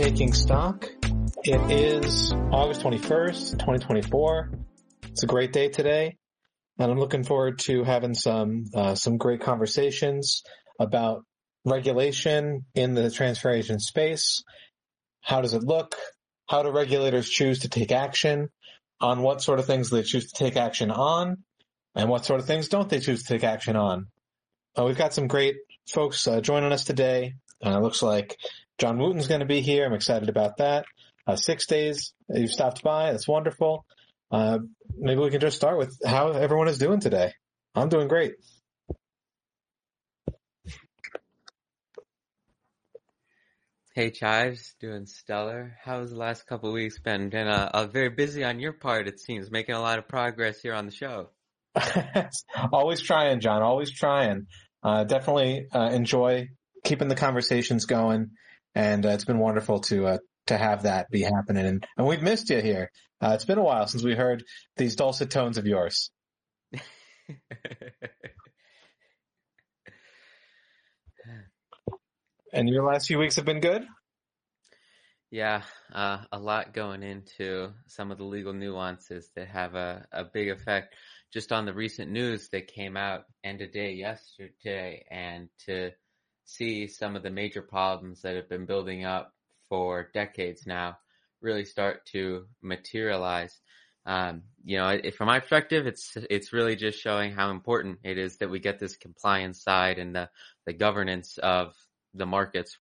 Taking Stock. It is August 21st, 2024. It's a great day today, and I'm looking forward to having some great conversations about regulation in the transfer agent space. How does it look? How do regulators choose to take action? On what sort of things they choose to take action on? And what sort of things don't they choose to take action on? We've got some great folks joining us today. Looks like John Wooten's going to be here. I'm excited about that. 6 days you've stopped by. That's wonderful. Maybe we can just start with how everyone is doing today. I'm doing great. Hey, Chives, doing stellar. How's the last couple of weeks been? Been very busy on your part, it seems, making a lot of progress here on the show. Always trying, John, always trying. Definitely enjoy keeping the conversations going, and it's been wonderful to have that be happening. And we've missed you here. It's been a while since we heard these dulcet tones of yours. And your last few weeks have been good? Yeah, a lot going into some of the legal nuances that have a big effect just on the recent news that came out end of day yesterday, and to see some of the major problems that have been building up for decades now really start to materialize. From my perspective, it's really just showing how important it is that we get this compliance side and the governance of the markets.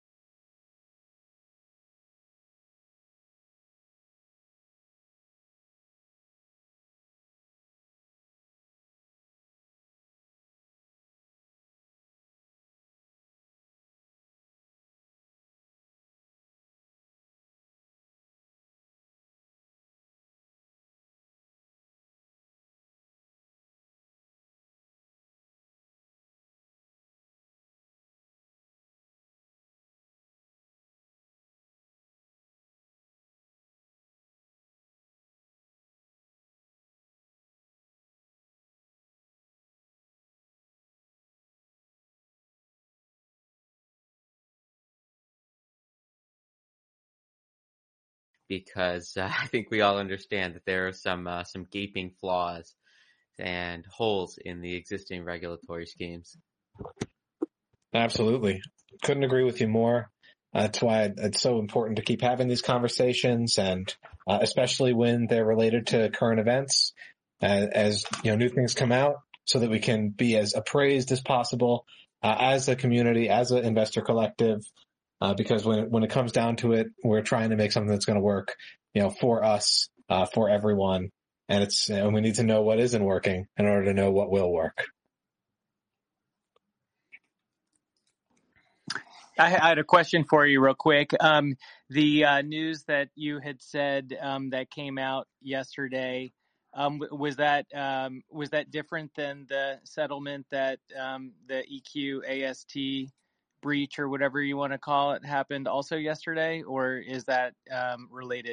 Because I think we all understand that there are some gaping flaws and holes in the existing regulatory schemes. Absolutely. Couldn't agree with you more. That's why it's so important to keep having these conversations, and especially when they're related to current events, as new things come out, so that we can be as appraised as possible as a community, as an investor collective. Because when it comes down to it, we're trying to make something that's going to work, for us, for everyone, and we need to know what isn't working in order to know what will work. I had a question for you real quick. The news that you had said that came out yesterday, was that different than the settlement that the EQ AST breach, or whatever you want to call it, happened also yesterday, or is that related?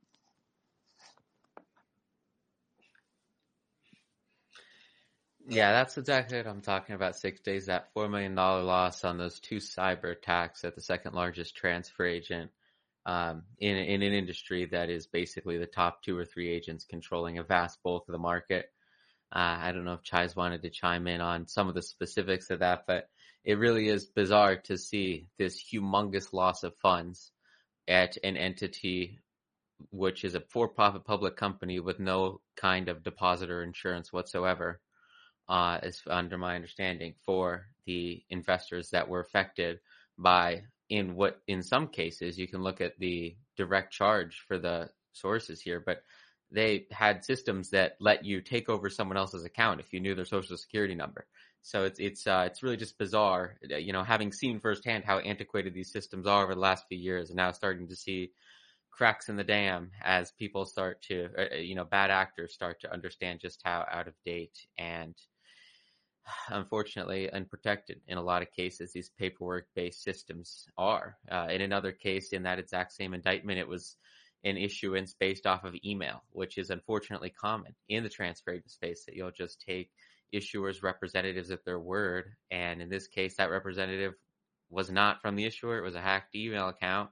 Yeah, that's exactly what I'm talking about. 6 days, that $4 million loss on those two cyber attacks at the second largest transfer agent in an industry that is basically the top 2 or 3 agents controlling a vast bulk of the market. I don't know if Chais wanted to chime in on some of the specifics of that, but it really is bizarre to see this humongous loss of funds at an entity which is a for-profit public company with no kind of depositor insurance whatsoever. Is under my understanding, for the investors that were affected by, in some cases you can look at the direct charge for the sources here, but they had systems that let you take over someone else's account if you knew their social security number. So it's really just bizarre, having seen firsthand how antiquated these systems are over the last few years, and now starting to see cracks in the dam as people start to, bad actors start to understand just how out of date and unfortunately unprotected in a lot of cases these paperwork-based systems are. In another case, in that exact same indictment, it was an issuance based off of email, which is unfortunately common in the transfer agent space, that you'll just take issuers' representatives at their word. And in this case, that representative was not from the issuer. It was a hacked email account.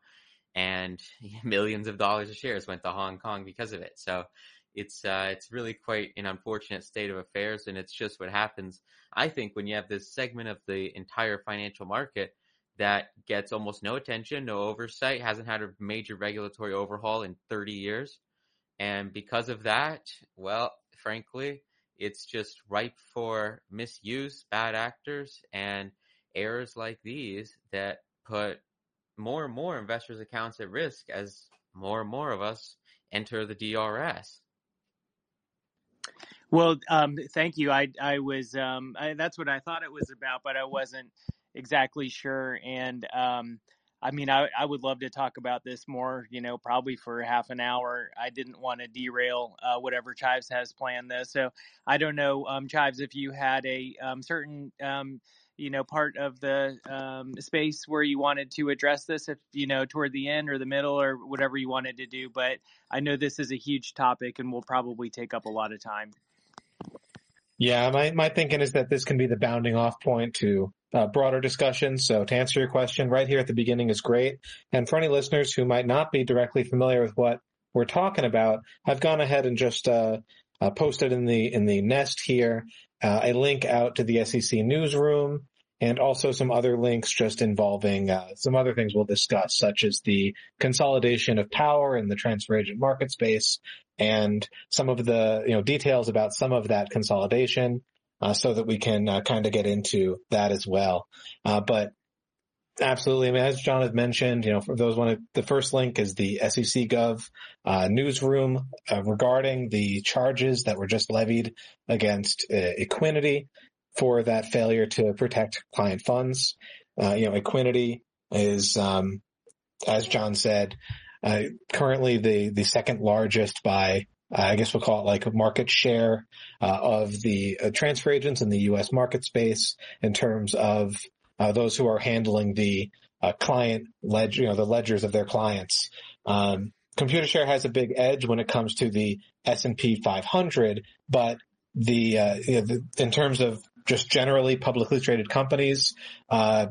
and millions of dollars of shares went to Hong Kong because of it. So it's really quite an unfortunate state of affairs, and it's just what happens, I think, when you have this segment of the entire financial market that gets almost no attention, no oversight, hasn't had a major regulatory overhaul in 30 years. And because of that, well, frankly, it's just ripe for misuse, bad actors, and errors like these that put more and more investors' accounts at risk as more and more of us enter the DRS. Well, thank you. I was, that's what I thought it was about, but I wasn't exactly sure. And, I mean, I would love to talk about this more, probably for half an hour. I didn't want to derail, whatever Chives has planned this. So I don't know, Chives, if you had a, certain, part of the, space where you wanted to address this, if, toward the end or the middle or whatever you wanted to do. But I know this is a huge topic and will probably take up a lot of time. Yeah, my thinking is that this can be the bounding off point to broader discussion. So to answer your question, right here at the beginning is great. And for any listeners who might not be directly familiar with what we're talking about, I've gone ahead and just posted in the nest here a link out to the SEC newsroom, and also some other links just involving some other things we'll discuss, such as the consolidation of power in the transfer agent market space, and some of the details about some of that consolidation, so that we can kind of get into that as well. But absolutely, I mean, as John had mentioned, for those the first link is the SEC Gov newsroom regarding the charges that were just levied against Equiniti for that failure to protect client funds. Equiniti is, as John said, currently the second largest by, I guess we'll call it like a market share of the transfer agents in the U.S. market space in terms of those who are handling the client ledger, the ledgers of their clients. Computershare has a big edge when it comes to the S&P 500, but in terms of just generally publicly traded companies, I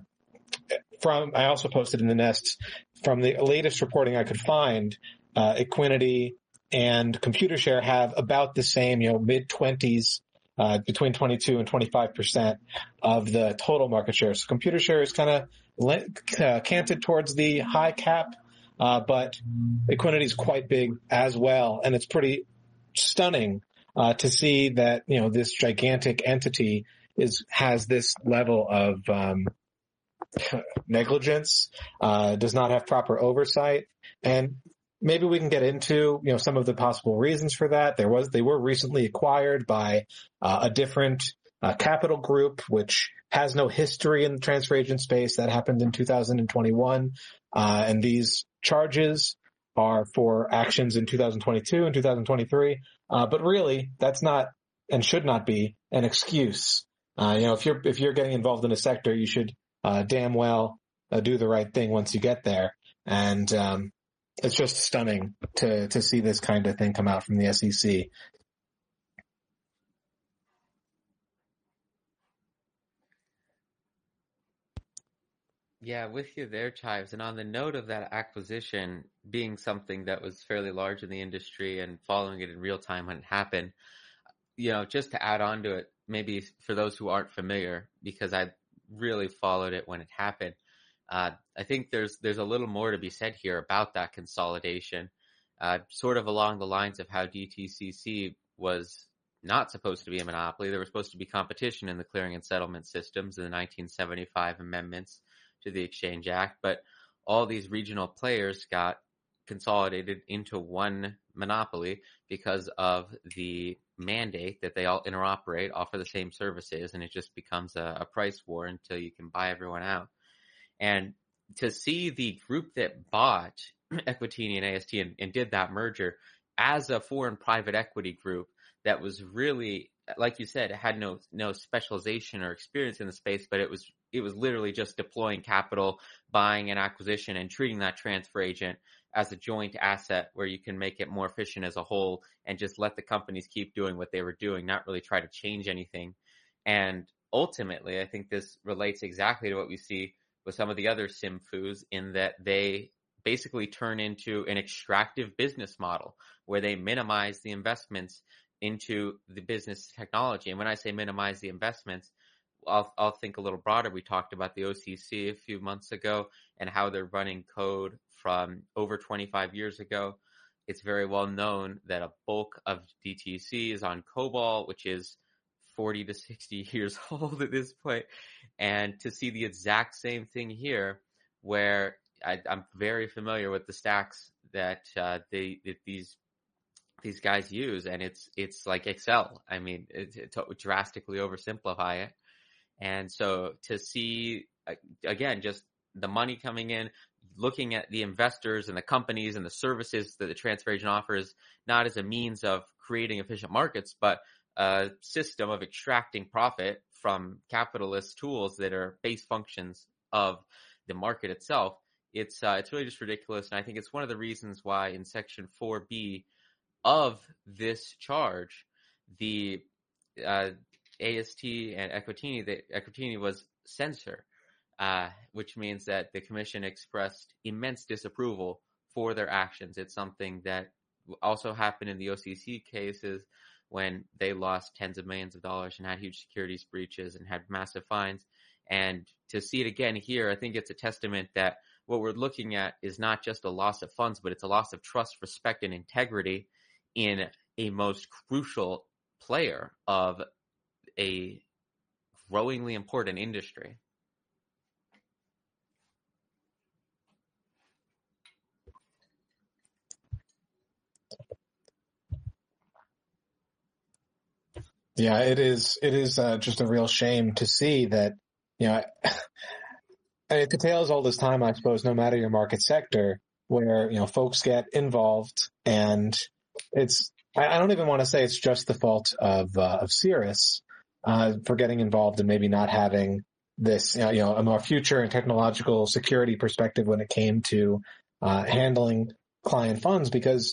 also posted in the nest from the latest reporting I could find, Equiniti and Computershare have about the same, mid-20s, between 22 and 25% of the total market share. So Computershare is kind of canted towards the high cap, but Equiniti is quite big as well, and it's pretty stunning to see that this gigantic entity has this level of negligence, does not have proper oversight, and maybe we can get into some of the possible reasons for that. They were recently acquired by a different capital group, which has no history in the transfer agent space. That happened in 2021, and these charges are for actions in 2022 and 2023. But really, that's not and should not be an excuse. If you're getting involved in a sector, you should damn well do the right thing once you get there. And it's just stunning to see this kind of thing come out from the SEC. Yeah, with you there, Chives. And on the note of that acquisition being something that was fairly large in the industry and following it in real time when it happened, just to add on to it, maybe for those who aren't familiar, because I really followed it when it happened, I think there's a little more to be said here about that consolidation, sort of along the lines of how DTCC was not supposed to be a monopoly. There was supposed to be competition in the clearing and settlement systems in the 1975 amendments to the Exchange Act, but all these regional players got consolidated into one monopoly because of the mandate that they all interoperate, offer the same services, and it just becomes a price war until you can buy everyone out. And to see the group that bought Equitini and AST and did that merger as a foreign private equity group that was really, like you said, it had no specialization or experience in the space, but it was literally just deploying capital, buying an acquisition, and treating that transfer agent as a joint asset where you can make it more efficient as a whole and just let the companies keep doing what they were doing, not really try to change anything. And ultimately, I think this relates exactly to what we see with some of the other SIMFUs in that they basically turn into an extractive business model where they minimize the investments into the business technology. And when I say minimize the investments, I'll think a little broader. We talked about the OCC a few months ago and how they're running code from over 25 years ago. It's very well known that a bulk of DTC is on COBOL, which is 40 to 60 years old at this point. And to see the exact same thing here, where I'm very familiar with the stacks that these guys use, and it's like Excel. I mean, to drastically oversimplify it. And so to see, again, just the money coming in, looking at the investors and the companies and the services that the transfer agent offers, not as a means of creating efficient markets, but a system of extracting profit from capitalist tools that are base functions of the market itself. It's really just ridiculous. And I think it's one of the reasons why in Section 4B of this charge, the AST and Equitini was censor, which means that the commission expressed immense disapproval for their actions. It's something that also happened in the OCC cases when they lost tens of millions of dollars and had huge securities breaches and had massive fines. And to see it again here, I think it's a testament that what we're looking at is not just a loss of funds, but it's a loss of trust, respect, and integrity in a most crucial player of a growingly important industry. Yeah, it is just a real shame to see that, it's a tale as old as time, I suppose, no matter your market sector, where, folks get involved, and I don't even want to say it's just the fault of Cirrus, for getting involved and maybe not having this, a more future and technological security perspective when it came to, handling client funds, because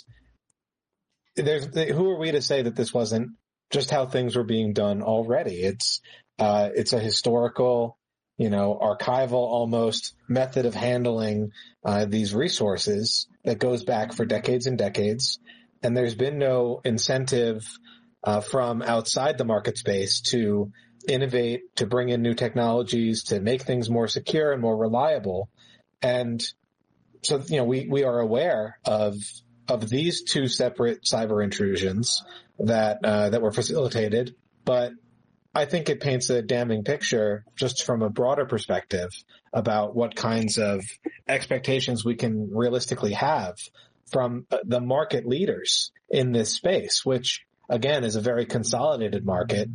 who are we to say that this wasn't just how things were being done already? It's a historical, archival almost method of handling these resources that goes back for decades and decades. And there's been no incentive from outside the market space to innovate, to bring in new technologies, to make things more secure and more reliable. And so, we are aware of these two separate cyber intrusions that were facilitated, but I think it paints a damning picture just from a broader perspective about what kinds of expectations we can realistically have from the market leaders in this space, which again is a very consolidated market.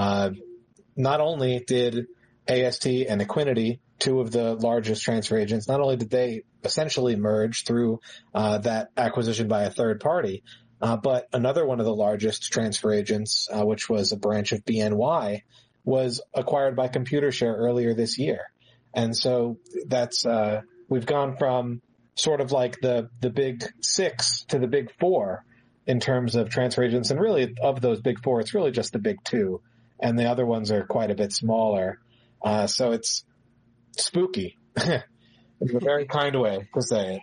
Not only did AST and Equiniti, two of the largest transfer agents, not only did they essentially merge through that acquisition by a third party, but another one of the largest transfer agents, which was a branch of BNY, was acquired by Computershare earlier this year. And so that's we've gone from sort of like the big six to the big four in terms of transfer agents. And really, of those big four, it's really just the big two. And the other ones are quite a bit smaller. So it's spooky. It's a very kind way to say it.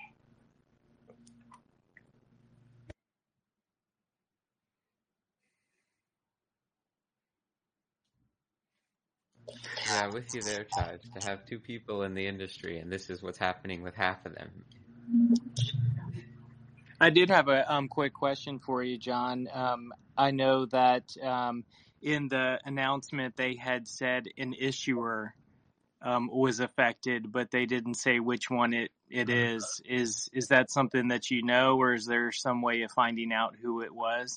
Yeah, with you there, Taj. To have two people in the industry, and this is what's happening with half of them. I did have a quick question for you, John. I know that in the announcement they had said an issuer was affected, but they didn't say which one it is. Is that something that you know, or is there some way of finding out who it was?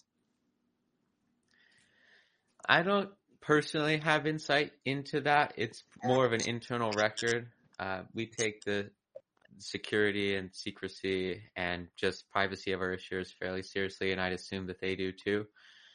I don't personally have insight into that. It's more of an internal record. We take the security and secrecy and just privacy of our issuers fairly seriously, and I'd assume that they do too.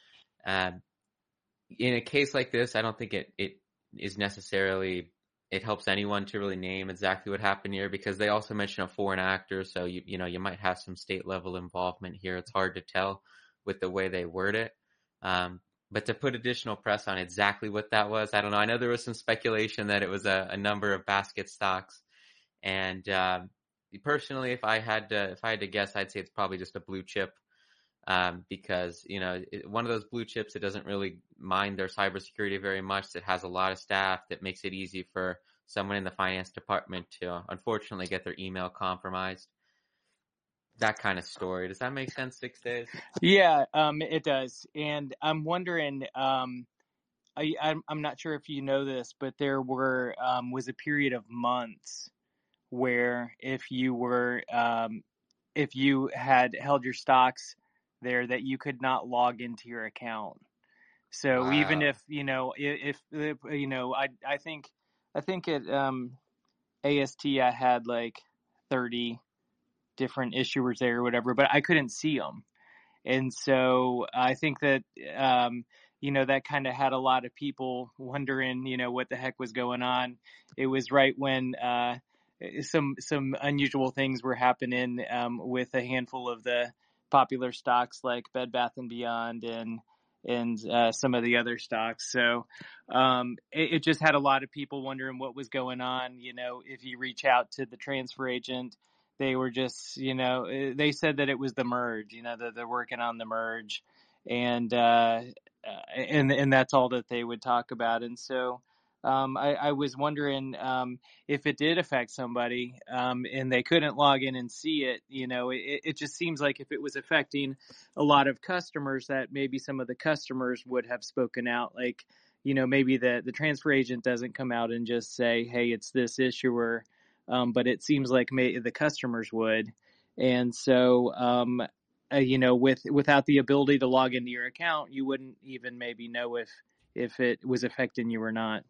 In a case like this, I don't think it is necessarily, it helps anyone to really name exactly what happened here, because they also mention a foreign actor, so you might have some state level involvement here. It's hard to tell with the way they word it. But to put additional press on exactly what that was, I don't know. I know there was some speculation that it was a number of basket stocks, and personally, if I had to guess, I'd say it's probably just a blue chip. Because, one of those blue chips that doesn't really mind their cybersecurity very much, that has a lot of staff, that makes it easy for someone in the finance department to unfortunately get their email compromised. That kind of story. Does that make sense, 6 days? Yeah, it does. And I'm wondering, I'm not sure if you know this, but there was a period of months where if you had held your stocks there, that you could not log into your account. So even Wow. if, I think at AST I had like 30 different issuers there or whatever, but I couldn't see them. And so I think that, that kind of had a lot of people wondering, what the heck was going on. It was right when some unusual things were happening with a handful of the popular stocks like Bed Bath and Beyond and some of the other stocks. So it just had a lot of people wondering what was going on. If you reach out to the transfer agent, they were just, they said that it was the merge, that they're working on the merge, and that's all that they would talk about. And so I was wondering if it did affect somebody and they couldn't log in and see it. It just seems like if it was affecting a lot of customers, that maybe some of the customers would have spoken out, like, maybe the transfer agent doesn't come out and just say, hey, it's this issuer. But it seems like the customers would. And so, without the ability to log into your account, you wouldn't even maybe know if it was affecting you or not.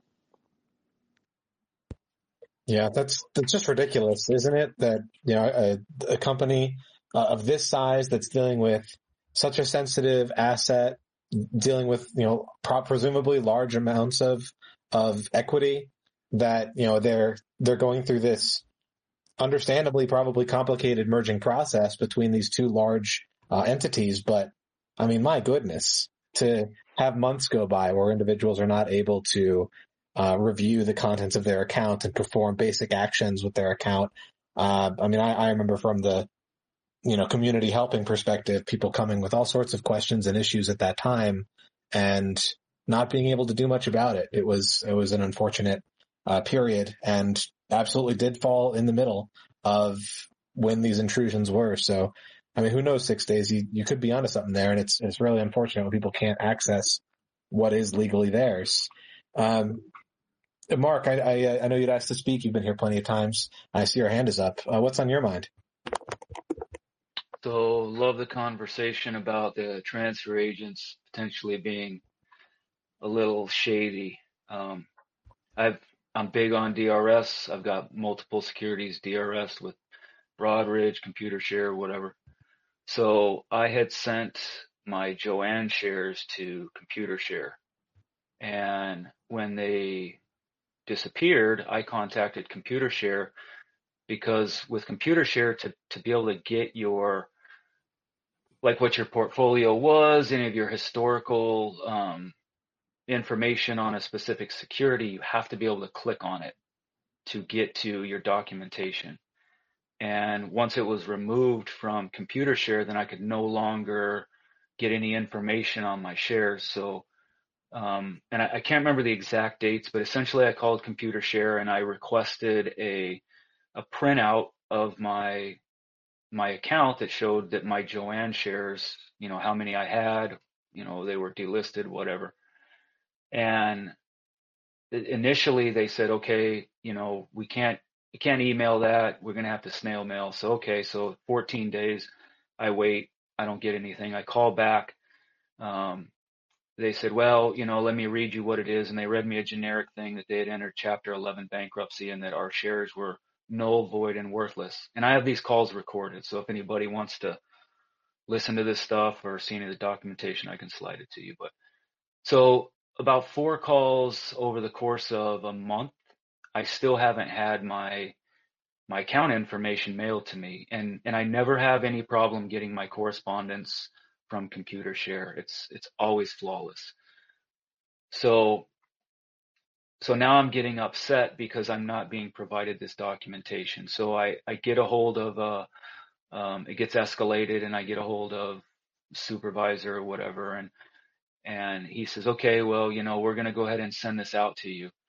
Yeah, that's just ridiculous, isn't it? That a company of this size that's dealing with such a sensitive asset, dealing with presumably large amounts of equity, that they're going through this understandably probably complicated merging process between these two large entities. But I mean, my goodness, to have months go by where individuals are not able to review the contents of their account and perform basic actions with their account. I mean, I remember from the community helping perspective, people coming with all sorts of questions and issues at that time, and not being able to do much about it. It was an unfortunate period, and absolutely did fall in the middle of when these intrusions were. So, I mean, who knows, 6 days, you could be onto something there, and it's really unfortunate when people can't access what is legally theirs. Mark, I know you'd asked to speak. You've been here plenty of times. I see your hand is up. What's on your mind? So, love the conversation about the transfer agents potentially being a little shady. I'm big on DRS. I've got multiple securities DRS with Broadridge, ComputerShare, whatever. So I had sent my Joanne shares to ComputerShare, and when they disappeared, I contacted ComputerShare, because with ComputerShare, to be able to get your, like, what your portfolio was, any of your historical information on a specific security, you have to be able to click on it to get to your documentation. And once it was removed from ComputerShare, then I could no longer get any information on my shares. So, and I can't remember the exact dates, but essentially I called ComputerShare and I requested a printout of my account that showed that my Joanne shares, how many I had, they were delisted, whatever. And initially they said, okay, you can't email that. We're going to have to snail mail. So, okay. So 14 days I wait. I don't get anything. I call back. They said, well, let me read you what it is. And they read me a generic thing that they had entered Chapter 11 bankruptcy and that our shares were null, void, and worthless. And I have these calls recorded. So if anybody wants to listen to this stuff or see any of the documentation, I can slide it to you. But so about 4 calls over the course of a month, I still haven't had my account information mailed to me. And I never have any problem getting my correspondence from ComputerShare. It's always flawless. So So now I'm getting upset because I'm not being provided this documentation. So I get a hold of it gets escalated, and I get a hold of supervisor or whatever, and he says, okay, well, we're going to go ahead and send this out to you.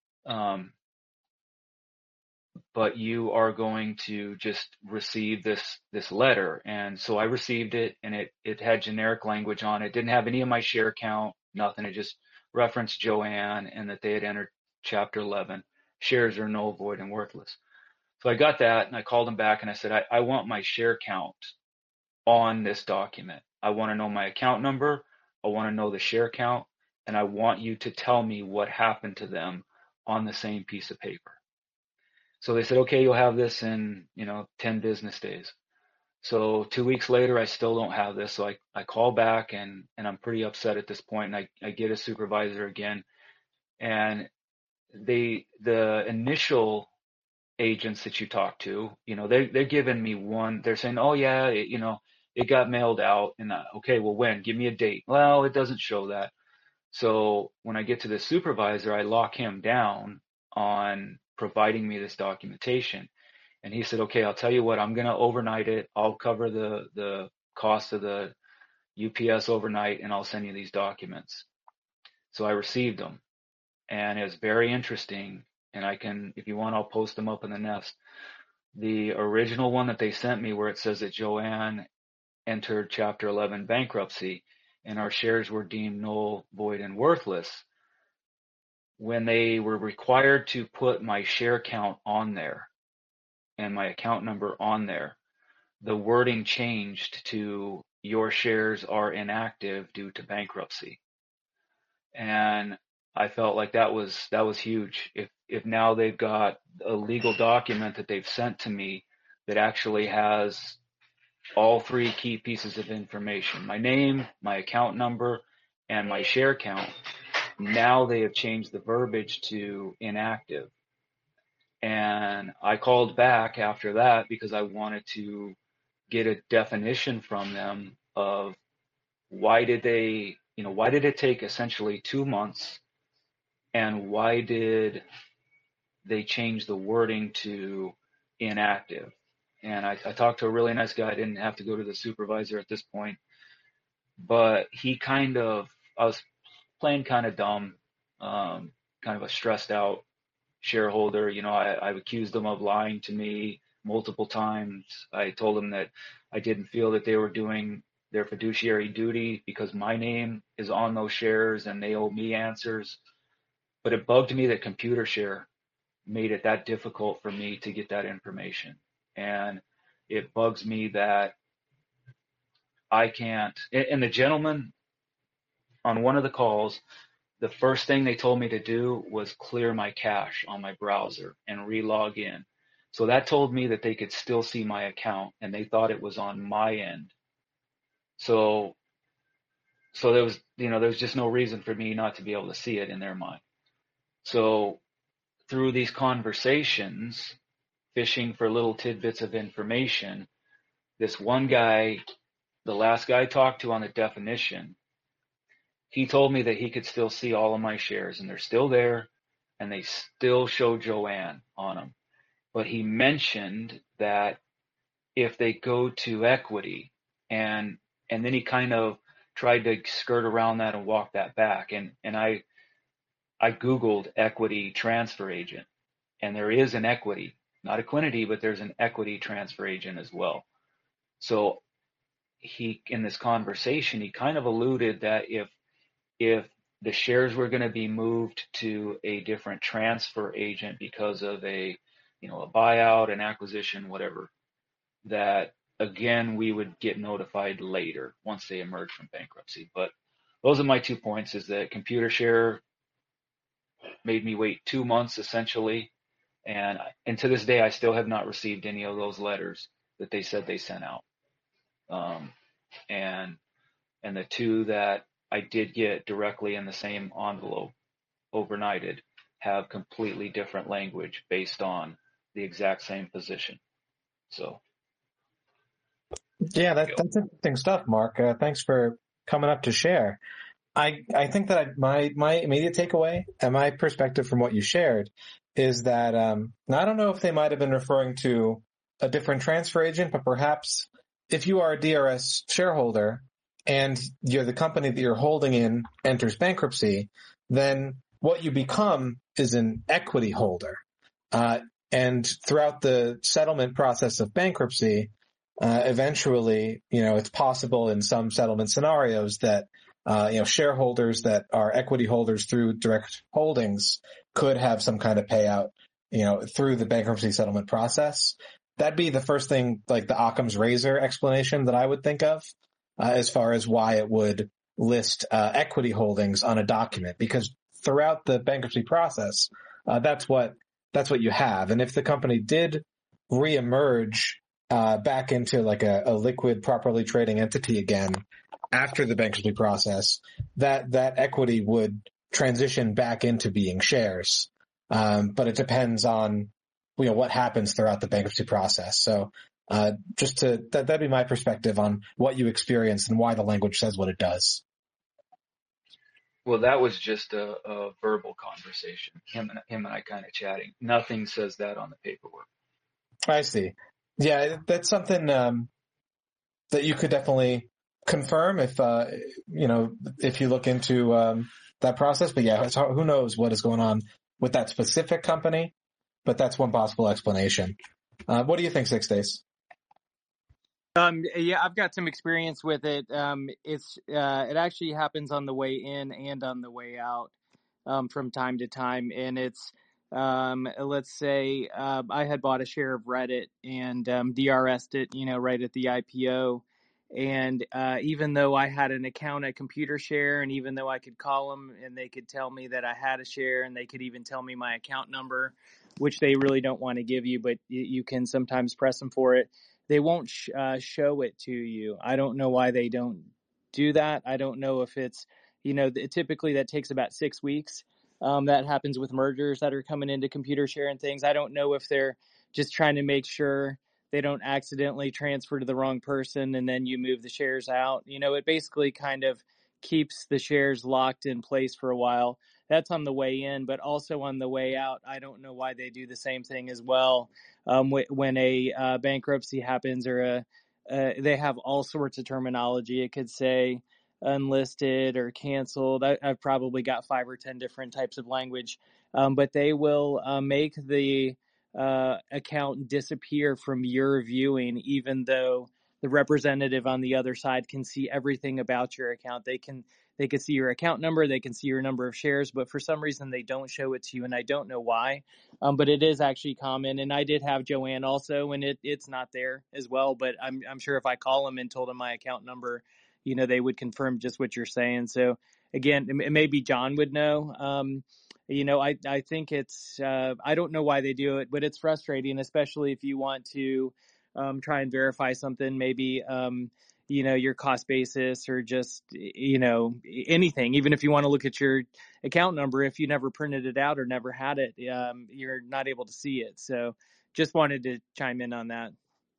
But you are going to just receive this letter. And so I received it, and it had generic language on it. It didn't have any of my share count, nothing. It just referenced Joanne and that they had entered Chapter 11. Shares are null, void, and worthless. So I got that, and I called them back, and I said, I want my share count on this document. I want to know my account number. I want to know the share count, and I want you to tell me what happened to them on the same piece of paper. So they said, okay, you'll have this in, 10 business days. So 2 weeks later, I still don't have this. So I call back, and I'm pretty upset at this point, and I get a supervisor again, and the initial agents that you talk to, they're giving me one, they're saying, oh yeah, it got mailed out, and okay, well, when? Give me a date. Well, it doesn't show that. So when I get to the supervisor, I lock him down on providing me this documentation. And he said, okay, I'll tell you what, I'm going to overnight it. I'll cover the cost of the UPS overnight, and I'll send you these documents. So I received them, and it was very interesting. And I can, if you want, I'll post them up in the nest. The original one that they sent me, where it says that Joanne entered Chapter 11 bankruptcy and our shares were deemed null, void, and worthless, when they were required to put my share count on there and my account number on there, the wording changed to your shares are inactive due to bankruptcy. And I felt like that was huge. If now they've got a legal document that they've sent to me that actually has all three key pieces of information, my name, my account number, and my share count, now they have changed the verbiage to inactive. And I called back after that because I wanted to get a definition from them of why did it take essentially 2 months, and why did they change the wording to inactive? And I talked to a really nice guy. I didn't have to go to the supervisor at this point, but I was playing kind of dumb, kind of a stressed out shareholder. I've accused them of lying to me multiple times. I told them that I didn't feel that they were doing their fiduciary duty because my name is on those shares and they owe me answers. But it bugged me that ComputerShare made it that difficult for me to get that information. And it bugs me that I can't. And the gentleman on one of the calls, the first thing they told me to do was clear my cache on my browser and re-log in. So that told me that they could still see my account, and they thought it was on my end. So there was just no reason for me not to be able to see it in their mind. So through these conversations, fishing for little tidbits of information, this one guy, the last guy I talked to on the definition, he told me that he could still see all of my shares, and they're still there, and they still show Joanne on them. But he mentioned that if they go to equity, and then he kind of tried to skirt around that and walk that back. And I Googled equity transfer agent, and there is an equity, not Equiniti, but there's an equity transfer agent as well. So in this conversation, he kind of alluded that if the shares were going to be moved to a different transfer agent because of a buyout, an acquisition, whatever, that again, we would get notified later once they emerge from bankruptcy. But those are my 2 points, is that ComputerShare made me wait 2 months essentially. And to this day, I still have not received any of those letters that they said they sent out. And the two that I did get directly in the same envelope, overnighted, have completely different language based on the exact same position. So. Yeah, that's interesting stuff, Mark. Thanks for coming up to share. I think that my immediate takeaway and my perspective from what you shared is that now I don't know if they might have been referring to a different transfer agent, but perhaps if you are a DRS shareholder and you're the company that you're holding in enters bankruptcy, then what you become is an equity holder. And throughout the settlement process of bankruptcy, eventually, it's possible in some settlement scenarios that shareholders that are equity holders through direct holdings could have some kind of payout, through the bankruptcy settlement process. That'd be the first thing, like the Occam's razor explanation that I would think of, as far as why it would list equity holdings on a document, because throughout the bankruptcy process, that's what you have. And if the company did reemerge back into like a liquid, properly trading entity again after the bankruptcy process, that equity would transition back into being shares. But it depends on what happens throughout the bankruptcy process. So that'd be my perspective on what you experienced and why the language says what it does. Well, that was just a verbal conversation. Him and I kind of chatting. Nothing says that on the paperwork. I see. Yeah, that's something that you could definitely confirm if you look into that process. But yeah, who knows what is going on with that specific company? But that's one possible explanation. What do you think, 6 Days? Yeah, I've got some experience with it. It actually happens on the way in and on the way out, from time to time. And it's, let's say, I had bought a share of Reddit and, DRS'd it, right at the IPO. And, even though I had an account at ComputerShare, and even though I could call them and they could tell me that I had a share, and they could even tell me my account number, which they really don't want to give you, but you can sometimes press them for it. They won't show it to you. I don't know why they don't do that. I don't know if it's, typically that takes about 6 weeks. That happens with mergers that are coming into ComputerShare and things. I don't know if they're just trying to make sure they don't accidentally transfer to the wrong person and then you move the shares out. It basically kind of keeps the shares locked in place for a while. That's on the way in, but also on the way out, I don't know why they do the same thing as well. When a bankruptcy happens, or they have all sorts of terminology. It could say unlisted or canceled. I've probably got 5 or 10 different types of language, but they will make the account disappear from your viewing, even though the representative on the other side can see everything about your account. They can see your account number, they can see your number of shares, but for some reason they don't show it to you, and I don't know why. But it is actually common, and I did have Joanne also, and it's not there as well. But I'm sure if I call them and told them my account number, they would confirm just what you're saying. So again, maybe John would know. I think it's I don't know why they do it, but it's frustrating, especially if you want to try and verify something, maybe your cost basis, or just anything. Even if you want to look at your account number, if you never printed it out or never had it, you're not able to see it. So just wanted to chime in on that.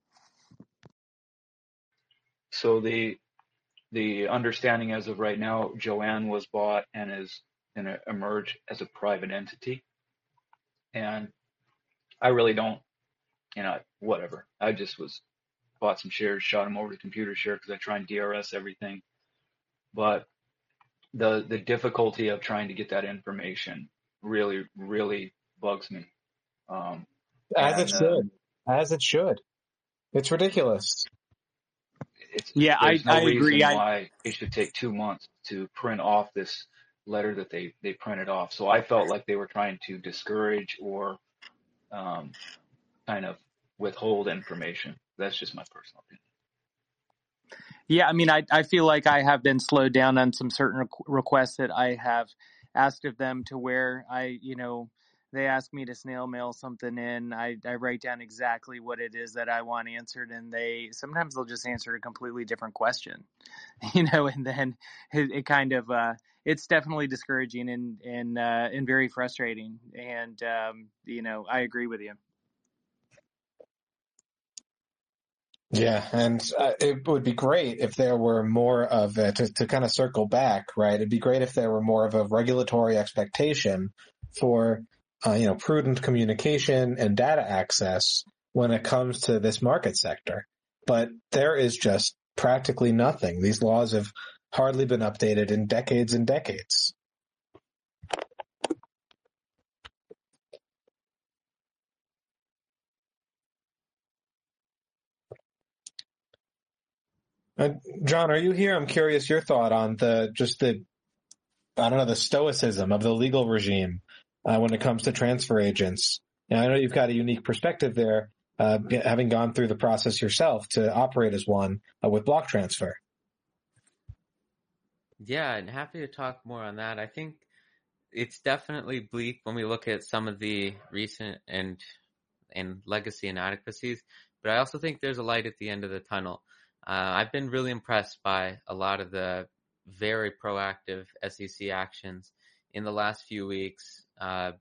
So the understanding as of right now, Joanne was bought and is going to emerge as a private entity. And I really don't, whatever. I just bought some shares, shot them over to ComputerShare because I try and DRS everything. But the difficulty of trying to get that information really, really bugs me. As it should. It's ridiculous. There's no I reason agree. why it should take 2 months to print off this letter that they printed off. So I felt like they were trying to discourage or kind of withhold information. That's just my personal opinion. Yeah, I mean, I feel like I have been slowed down on some certain requests that I have asked of them, to where they ask me to snail mail something in. I write down exactly what it is that I want answered, and sometimes they'll just answer a completely different question, and then it kind of, it's definitely discouraging and very frustrating. And, I agree with you. Yeah, and it would be great if there were more of to kind of circle back, right? It'd be great if there were more of a regulatory expectation for, prudent communication and data access when it comes to this market sector. But there is just practically nothing. These laws have hardly been updated in decades and decades. John, are you here? I'm curious your thought on the stoicism of the legal regime when it comes to transfer agents. Now, I know you've got a unique perspective there, having gone through the process yourself to operate as one with block transfer. Yeah, and happy to talk more on that. I think it's definitely bleak when we look at some of the recent and legacy inadequacies, but I also think there's a light at the end of the tunnel. I've been really impressed by a lot of the very proactive SEC actions in the last few weeks. The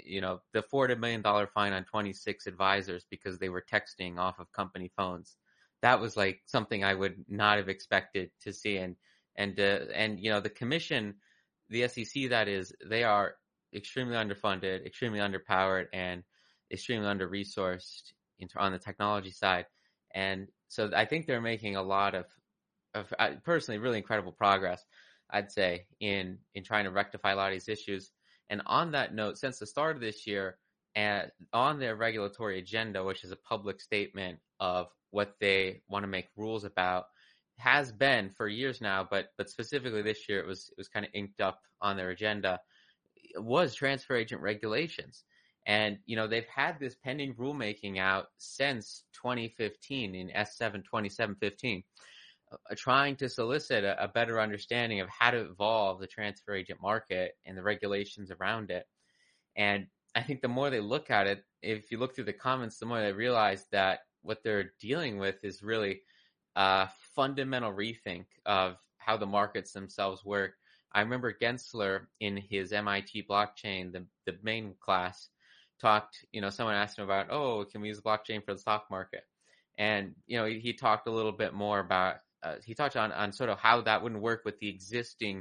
$400 million fine on 26 advisors because they were texting off of company phones. That was like something I would not have expected to see. And the commission, the SEC, that is, they are extremely underfunded, extremely underpowered, and extremely under-resourced on the technology side. And so I think they're making a lot of personally really incredible progress, I'd say, in trying to rectify a lot of these issues. And on that note, since the start of this year, and on their regulatory agenda, which is a public statement of what they want to make rules about, has been for years now, but specifically this year, it was kind of inked up on their agenda, was transfer agent regulations. And, they've had this pending rulemaking out since 2015 in S7 2715, trying to solicit a better understanding of how to evolve the transfer agent market and the regulations around it. And I think the more they look at it, if you look through the comments, the more they realize that what they're dealing with is really a fundamental rethink of how the markets themselves work. I remember Gensler in his MIT blockchain, the main class, talked, someone asked him about, can we use blockchain for the stock market? And, he talked a little bit more about, he touched on sort of how that wouldn't work with the existing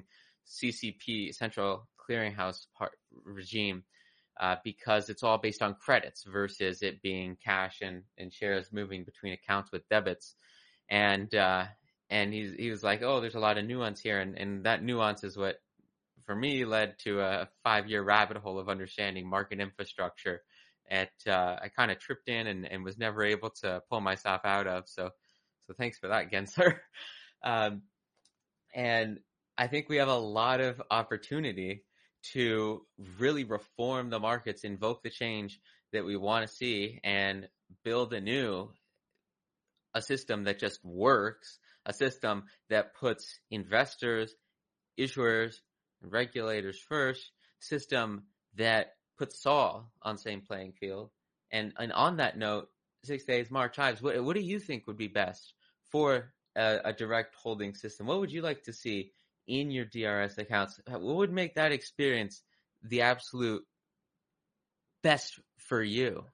CCP, Central Clearinghouse regime, because it's all based on credits versus it being cash and shares moving between accounts with debits. And he was like, there's a lot of nuance here. And that nuance is what, for me, led to a 5-year rabbit hole of understanding market infrastructure that I kind of tripped in and was never able to pull myself out of. So thanks for that, Gensler. And I think we have a lot of opportunity to really reform the markets, invoke the change that we want to see, and build a system that just works, a system that puts investors, issuers, regulators first, system that puts us all on the same playing field. And on that note, 6 days, March Ives, what do you think would be best for a direct holding system? What would you like to see in your DRS accounts? What would make that experience the absolute best for you?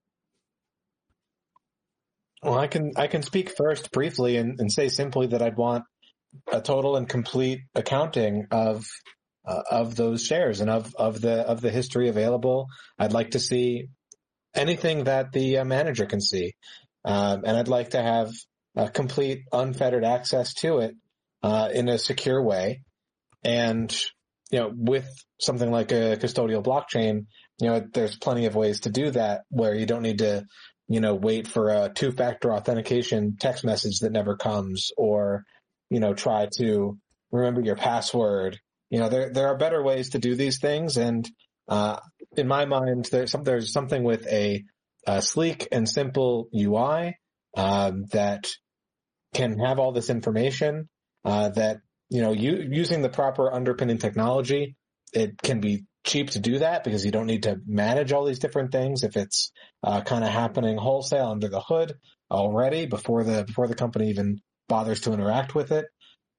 Well, I can speak first briefly and say simply that I'd want a total and complete accounting of those shares and of the history available. I'd like to see anything that the manager can see, and I'd like to have complete unfettered access to it in a secure way. And with something like a custodial blockchain, there's plenty of ways to do that where you don't need to wait for a 2-factor authentication text message that never comes, or try to remember your password. There are better ways to do these things, and in my mind, there's something with a sleek and simple UI that can have all this information. That using the proper underpinning technology, it can be cheap to do that because you don't need to manage all these different things if it's kind of happening wholesale under the hood already before the company even bothers to interact with it.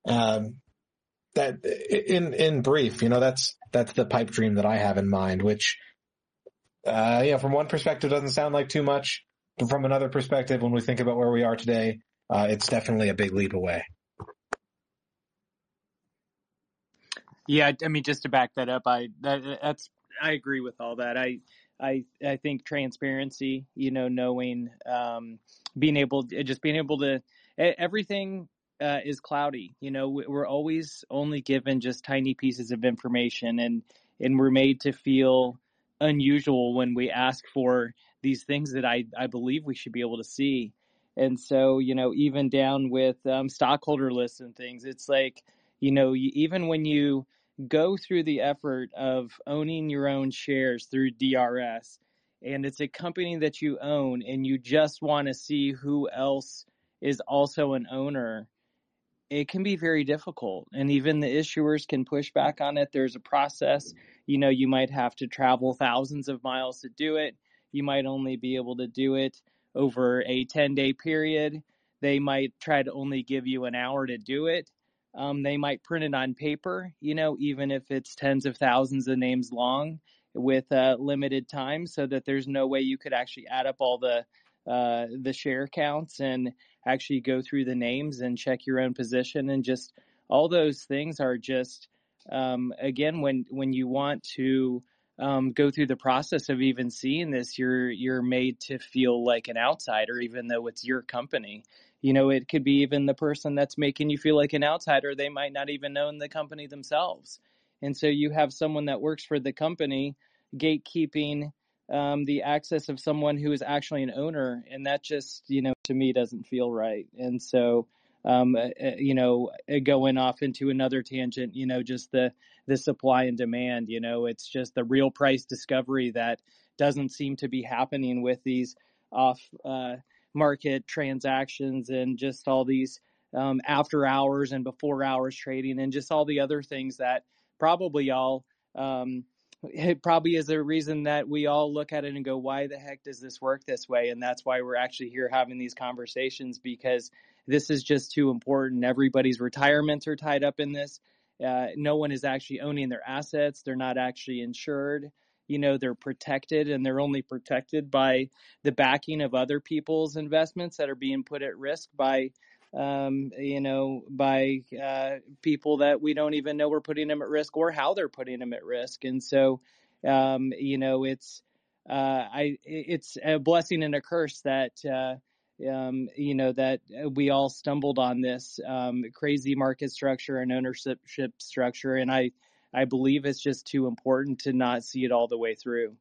That in brief, that's the pipe dream that I have in mind, which, from one perspective doesn't sound like too much, but from another perspective, when we think about where we are today, it's definitely a big leap away. Yeah, I mean, just to back that up, I agree with all that. I think transparency, knowing, being able to, everything is cloudy. We're always only given just tiny pieces of information, and we're made to feel unusual when we ask for these things that I believe we should be able to see. And so, even down with stockholder lists and things, it's like, even when you go through the effort of owning your own shares through DRS, and it's a company that you own, and you just want to see who else is also an owner, it can be very difficult. And even the issuers can push back on it. There's a process. You might have to travel thousands of miles to do it. You might only be able to do it over a 10-day period. They might try to only give you an hour to do it. They might print it on paper, even if it's tens of thousands of names long with limited time, so that there's no way you could actually add up all the share counts and actually go through the names and check your own position. And just all those things are just, again, when you want to go through the process of even seeing this, you're made to feel like an outsider, even though it's your company. It could be even the person that's making you feel like an outsider. They might not even own the company themselves. And so you have someone that works for the company gatekeeping the access of someone who is actually an owner. And that just, to me, doesn't feel right. And so, going off into another tangent, just the supply and demand, it's just the real price discovery that doesn't seem to be happening with these off market transactions, and just all these after hours and before hours trading, and just all the other things that probably all it probably is a reason that we all look at it and go, why the heck does this work this way? And that's why we're actually here having these conversations, because this is just too important. Everybody's retirements are tied up in this. No one is actually owning their assets. They're not actually insured. They're protected, and they're only protected by the backing of other people's investments that are being put at risk by people that we don't even know we're putting them at risk, or how they're putting them at risk. And so, it's a blessing and a curse that, that we all stumbled on this crazy market structure and ownership structure. And I believe it's just too important to not see it all the way through.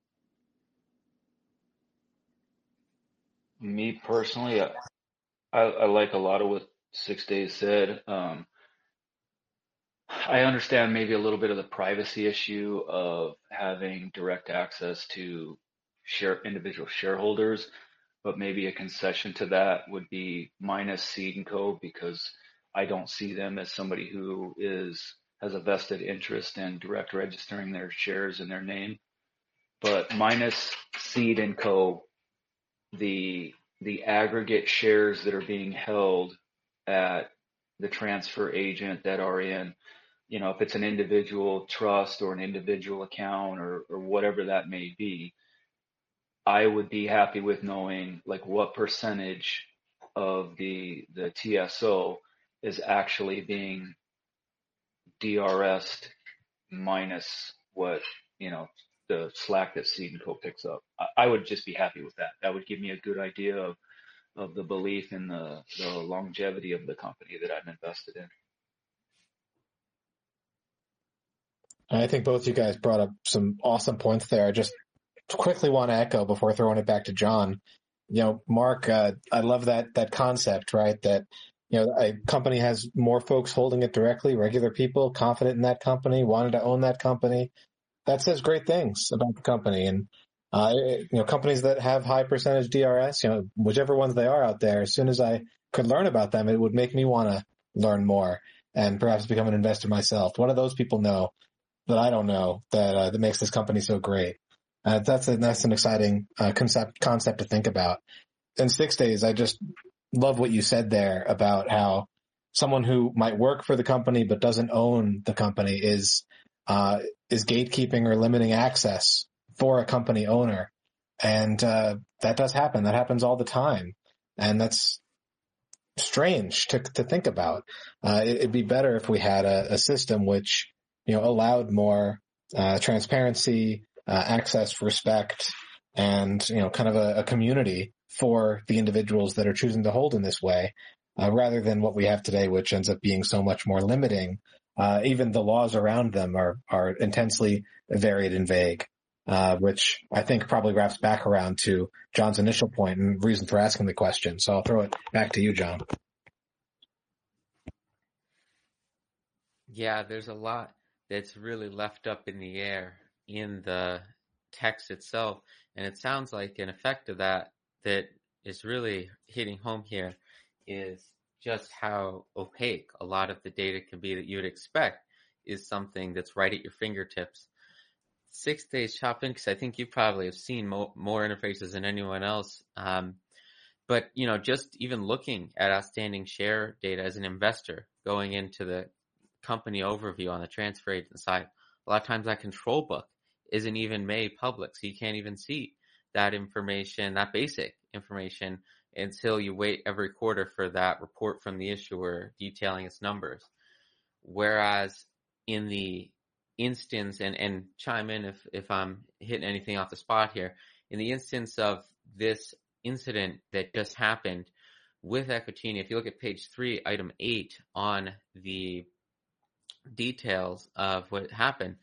Me personally, I like a lot of what 6 Days said. I understand maybe a little bit of the privacy issue of having direct access to individual shareholders, but maybe a concession to that would be minus Seed & Co, because I don't see them as somebody who has a vested interest in direct registering their shares in their name. But minus Seed & Co, the aggregate shares that are being held at the transfer agent that are in, if it's an individual trust or an individual account or whatever that may be, I would be happy with knowing like what percentage of the TSO is actually being DRS'd minus what, the slack that Seed & Co picks up. I would just be happy with that. That would give me a good idea of the belief in the longevity of the company that I'm invested in. I think both you guys brought up some awesome points there. I just quickly want to echo before throwing it back to John. Mark, I love that concept, right? That, a company has more folks holding it directly, regular people confident in that company, wanting to own that company. That says great things about the company. And, companies that have high percentage DRS, whichever ones they are out there, as soon as I could learn about them, it would make me want to learn more and perhaps become an investor myself. What do those people know that I don't know that makes this company so great? That's an exciting concept to think about. In 6 Days, I just love what you said there about how someone who might work for the company but doesn't own the company is gatekeeping or limiting access for a company owner. And that does happen. That happens all the time. And that's strange to think about. It'd be better if we had a system which, allowed more transparency, access, respect, and, kind of a community for the individuals that are choosing to hold in this way, rather than what we have today, which ends up being so much more limiting. Even the laws around them are intensely varied and vague, which I think probably wraps back around to John's initial point and reason for asking the question. So I'll throw it back to you, John. Yeah, there's a lot that's really left up in the air in the text itself. And it sounds like an effect of that is really hitting home here is just how opaque a lot of the data can be that you would expect is something that's right at your fingertips. 6 days shopping, because I think you probably have seen more interfaces than anyone else. But, just even looking at outstanding share data as an investor, going into the company overview on the transfer agent side, a lot of times that control book isn't even made public. So you can't even see that information, that basic information, until you wait every quarter for that report from the issuer detailing its numbers. Whereas in the instance, and chime in if I'm hitting anything off the spot here, in the instance of this incident that just happened with Equitini, if you look at page 3, item 8 on the details of what happened,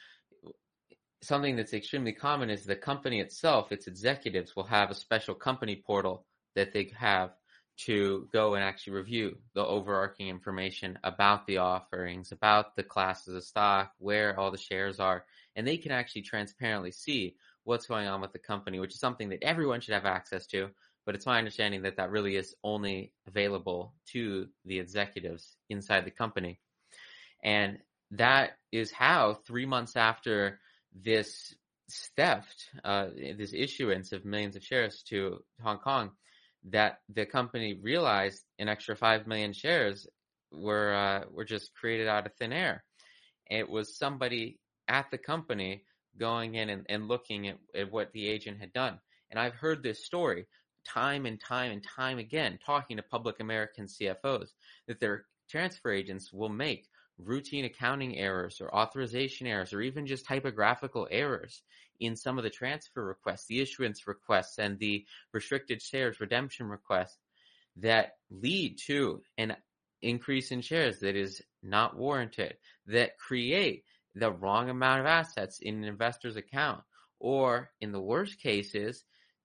something that's extremely common is the company itself, its executives will have a special company portal that they have to go and actually review the overarching information about the offerings, about the classes of stock, where all the shares are, and they can actually transparently see what's going on with the company, which is something that everyone should have access to. But it's my understanding that that really is only available to the executives inside the company. And that is how 3 months after this theft, this issuance of millions of shares to Hong Kong, that the company realized an extra 5 million shares were just created out of thin air. It was somebody at the company going in and looking at what the agent had done. And I've heard this story time and time and time again, talking to public American CFOs, that their transfer agents will make routine accounting errors or authorization errors or even just typographical errors in some of the transfer requests, the issuance requests, and the restricted shares redemption requests that lead to an increase in shares that is not warranted, that create the wrong amount of assets in an investor's account, or in the worst cases,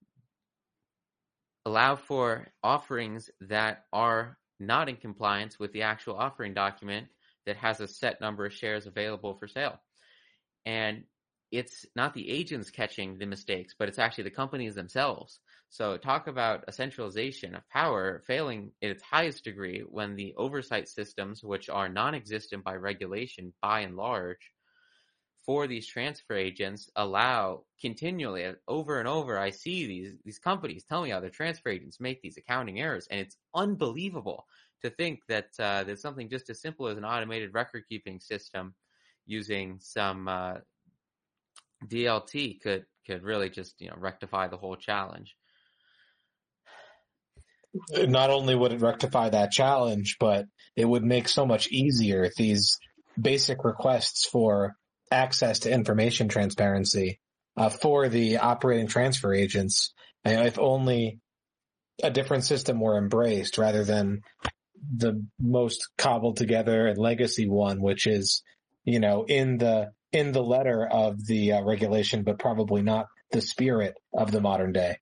allow for offerings that are not in compliance with the actual offering document that has a set number of shares available for sale. And it's not the agents catching the mistakes, but it's actually the companies themselves. So talk about a centralization of power failing at its highest degree when the oversight systems, which are non-existent by regulation by and large, for these transfer agents allow continually, over and over, I see these companies tell me how their transfer agents make these accounting errors, and it's unbelievable to think that there's something just as simple as an automated record-keeping system using some DLT could really just rectify the whole challenge. Not only would it rectify that challenge, but it would make so much easier these basic requests for access to information transparency for the operating transfer agents. And if only a different system were embraced rather than the most cobbled together and legacy one, which is, in the letter of the regulation, but probably not the spirit of the modern day.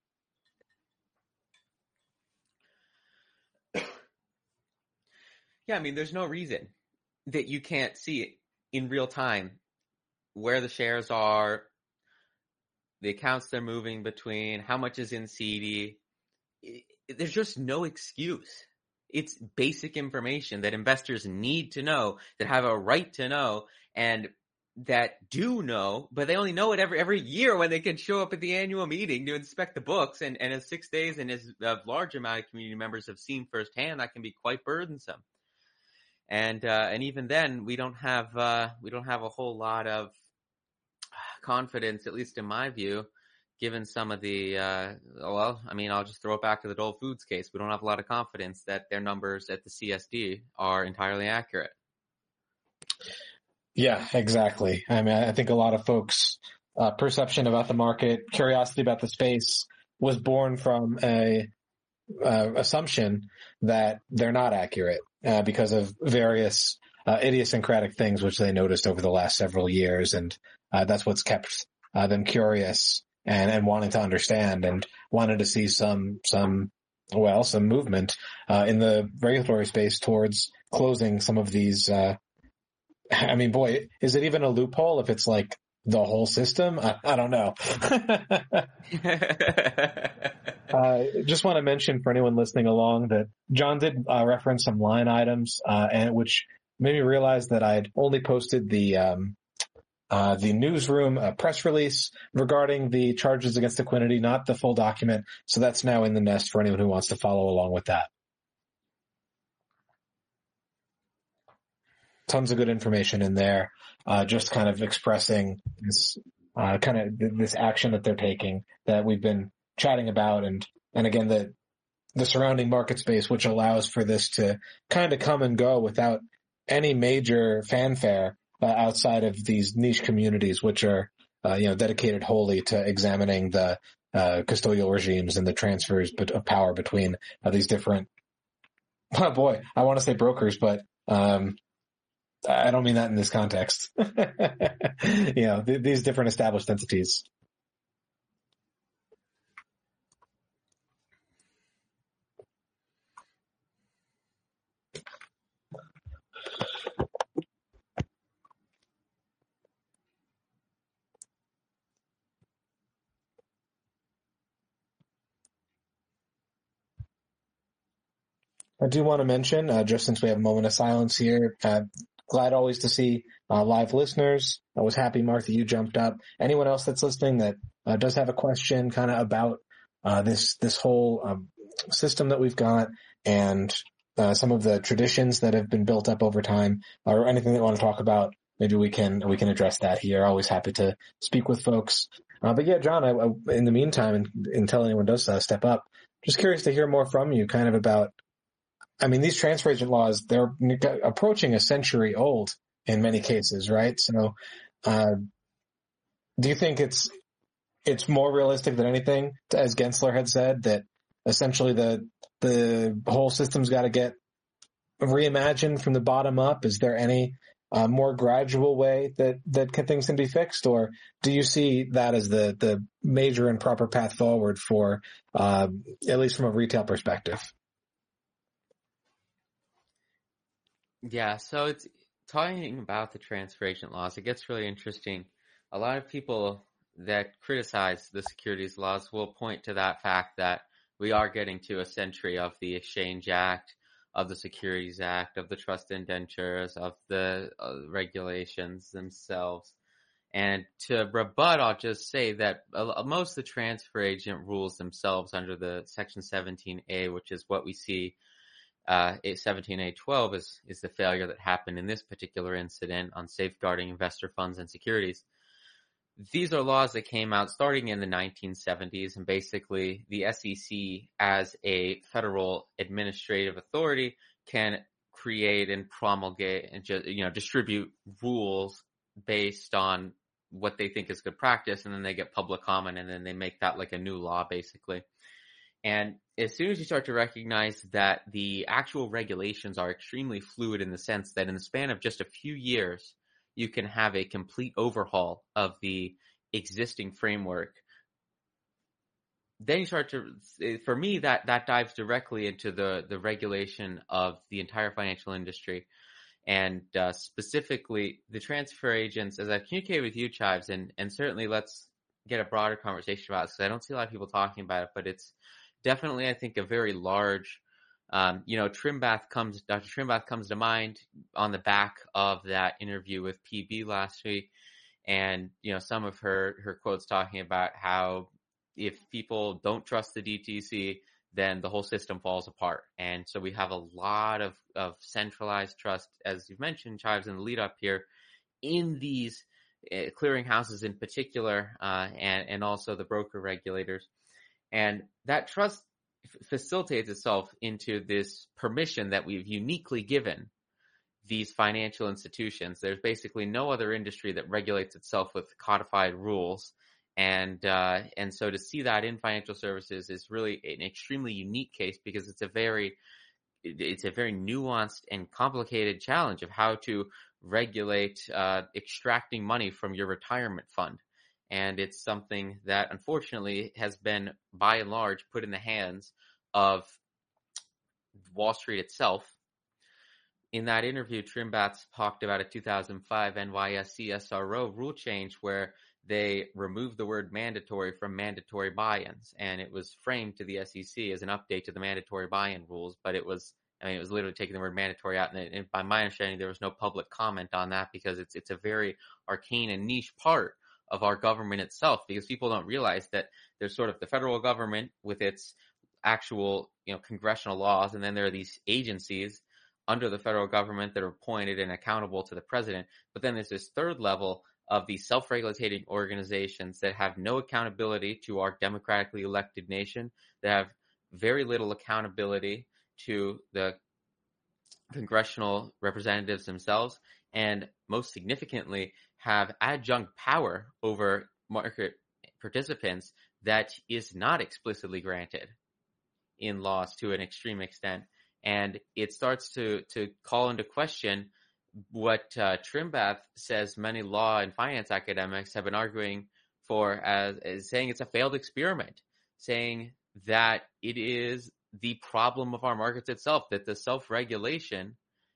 Yeah, I mean, there's no reason that you can't see it in real time where the shares are, the accounts they're moving between, how much is in CD. There's just no excuse. It's basic information that investors need to know, that have a right to know, and that do know, but they only know it every year when they can show up at the annual meeting to inspect the books. And as 6 days and as a large amount of community members have seen firsthand, that can be quite burdensome. And even then, we don't have a whole lot of confidence, at least in my view, given some of the, I'll just throw it back to the Dole Foods case. We don't have a lot of confidence that their numbers at the CSD are entirely accurate. Yeah, exactly. I mean, I think a lot of folks' perception about the market, curiosity about the space, was born from a assumption that they're not accurate because of various idiosyncratic things which they noticed over the last several years, and that's what's kept them curious and wanting to understand and wanted to see some movement in the regulatory space towards closing some of these. I mean, boy, is it even a loophole if it's like the whole system? I don't know. Just want to mention for anyone listening along that John did reference some line items, and which made me realize that I'd only posted the newsroom press release regarding the charges against Equiniti, not the full document. So that's now in the nest for anyone who wants to follow along with that. Tons of good information in there, just kind of expressing this this action that they're taking that we've been chatting about, and again the surrounding market space, which allows for this to kind of come and go without any major fanfare outside of these niche communities, which are dedicated wholly to examining the custodial regimes and the transfers of power between these different. Oh boy, I want to say brokers, but I don't mean that in this context. These different established entities. I do want to mention, just since we have a moment of silence here, glad always to see live listeners. I was happy, Mark, that you jumped up. Anyone else that's listening that does have a question kind of about this whole system that we've got and some of the traditions that have been built up over time, or anything they want to talk about, maybe we can address that here. Always happy to speak with folks. But yeah, John, I, in the meantime, until anyone does step up, just curious to hear more from you kind of about, I mean, these transfer agent laws, they're approaching a century old in many cases, right? So, do you think it's more realistic than anything, as Gensler had said, that essentially the whole system's got to get reimagined from the bottom up? Is there any more gradual way that things can be fixed, or do you see that as the major and proper path forward for, at least from a retail perspective? Yeah, so it's talking about the transfer agent laws. It gets really interesting. A lot of people that criticize the securities laws will point to that fact that we are getting to a century of the Exchange Act, of the Securities Act, of the trust indentures, of the regulations themselves. And to rebut, I'll just say that most of the transfer agent rules themselves under the Section 17A, which is what we see 17A12 is the failure that happened in this particular incident on safeguarding investor funds and securities. These are laws that came out starting in the 1970s, and basically the SEC as a federal administrative authority can create and promulgate and distribute rules based on what they think is good practice, and then they get public comment, and then they make that like a new law basically. And as soon as you start to recognize that the actual regulations are extremely fluid in the sense that in the span of just a few years, you can have a complete overhaul of the existing framework, then you start to, for me, that dives directly into the regulation of the entire financial industry. And specifically the transfer agents, as I've communicated with you, Chives, and certainly let's get a broader conversation about this, because I don't see a lot of people talking about it, but it's definitely, I think, a very large, Dr. Trimbath comes to mind on the back of that interview with PB last week. And, some of her quotes talking about how if people don't trust the DTC, then the whole system falls apart. And so we have a lot of centralized trust, as you've mentioned, Chives, in the lead up here, in these clearinghouses in particular, and also the broker regulators. And that trust facilitates itself into this permission that we've uniquely given these financial institutions. There's basically no other industry that regulates itself with codified rules. And so to see that in financial services is really an extremely unique case, because it's a very nuanced and complicated challenge of how to regulate extracting money from your retirement fund. And it's something that unfortunately has been by and large put in the hands of Wall Street itself. In that interview, Trimbath talked about a 2005 NYSE SRO rule change where they removed the word mandatory from mandatory buy-ins, and it was framed to the SEC as an update to the mandatory buy-in rules, but it was literally taking the word mandatory out, and by my understanding, there was no public comment on that, because it's a very arcane and niche part of our government itself, because people don't realize that there's sort of the federal government with its actual, congressional laws, and then there are these agencies under the federal government that are appointed and accountable to the president. But then there's this third level of these self-regulating organizations that have no accountability to our democratically elected nation, that have very little accountability to the congressional representatives themselves, and most significantly have adjunct power over market participants that is not explicitly granted in laws to an extreme extent. And it starts to call into question what Trimbath says many law and finance academics have been arguing for, as saying it's a failed experiment, saying that it is the problem of our markets itself, that the self-regulation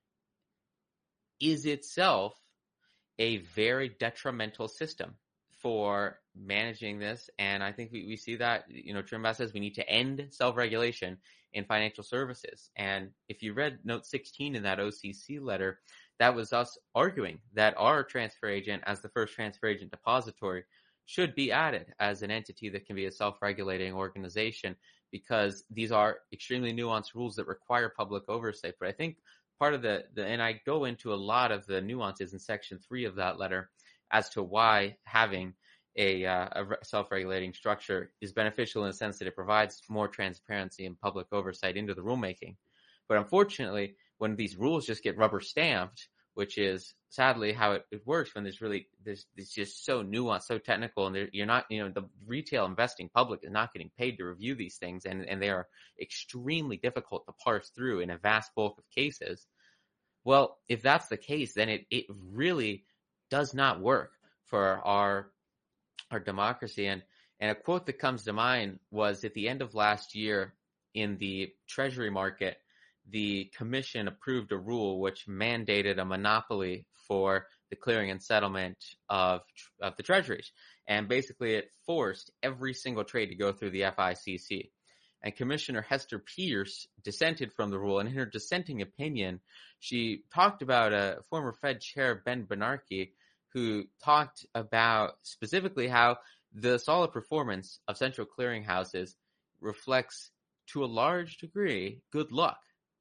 is itself a very detrimental system for managing this. And I think we see that, Trimbath says we need to end self-regulation in financial services. And if you read note 16 in that OCC letter, that was us arguing that our transfer agent, as the first transfer agent depository, should be added as an entity that can be a self-regulating organization, because these are extremely nuanced rules that require public oversight. But I think part of and I go into a lot of the nuances in section 3 of that letter as to why having a self-regulating structure is beneficial in the sense that it provides more transparency and public oversight into the rulemaking. But unfortunately, when these rules just get rubber stamped, which is sadly how it works when it's just so nuanced, so technical, and you're not, the retail investing public is not getting paid to review these things, and they are extremely difficult to parse through in a vast bulk of cases. Well, if that's the case, then it really does not work for our democracy. And a quote that comes to mind was at the end of last year in the Treasury market, the commission approved a rule which mandated a monopoly for the clearing and settlement of the treasuries. And basically it forced every single trade to go through the FICC. And Commissioner Hester Pierce dissented from the rule. And in her dissenting opinion, she talked about a former Fed chair, Ben Bernanke, who talked about specifically how the solid performance of central clearinghouses reflects, to a large degree, good luck.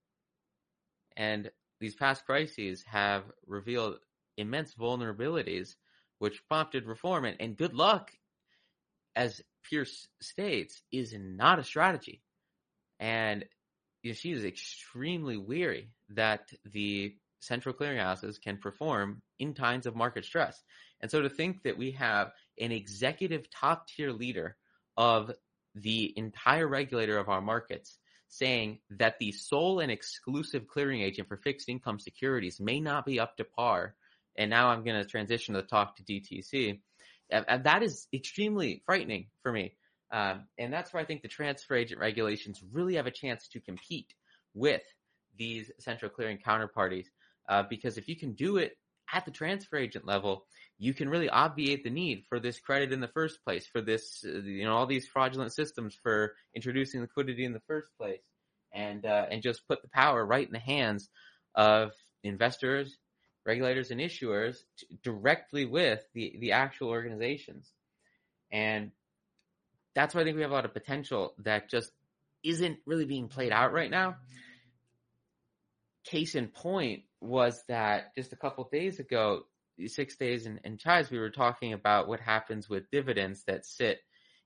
And these past crises have revealed immense vulnerabilities, which prompted reform. And good luck, as Pierce states, is not a strategy. And she is extremely weary that the central clearinghouses can perform in times of market stress. And so to think that we have an executive top-tier leader of the entire regulator of our markets saying that the sole and exclusive clearing agent for fixed income securities may not be up to par, and now I'm going to transition the talk to DTC, and that is extremely frightening for me. And that's where I think the transfer agent regulations really have a chance to compete with these central clearing counterparties. Because if you can do it at the transfer agent level, you can really obviate the need for this credit in the first place, for this, all these fraudulent systems for introducing liquidity in the first place, and just put the power right in the hands of investors, regulators, and issuers directly with the actual organizations. And that's why I think we have a lot of potential that just isn't really being played out right now. Case in point was that just a couple of days ago, 6 days and Chives, we were talking about what happens with dividends that sit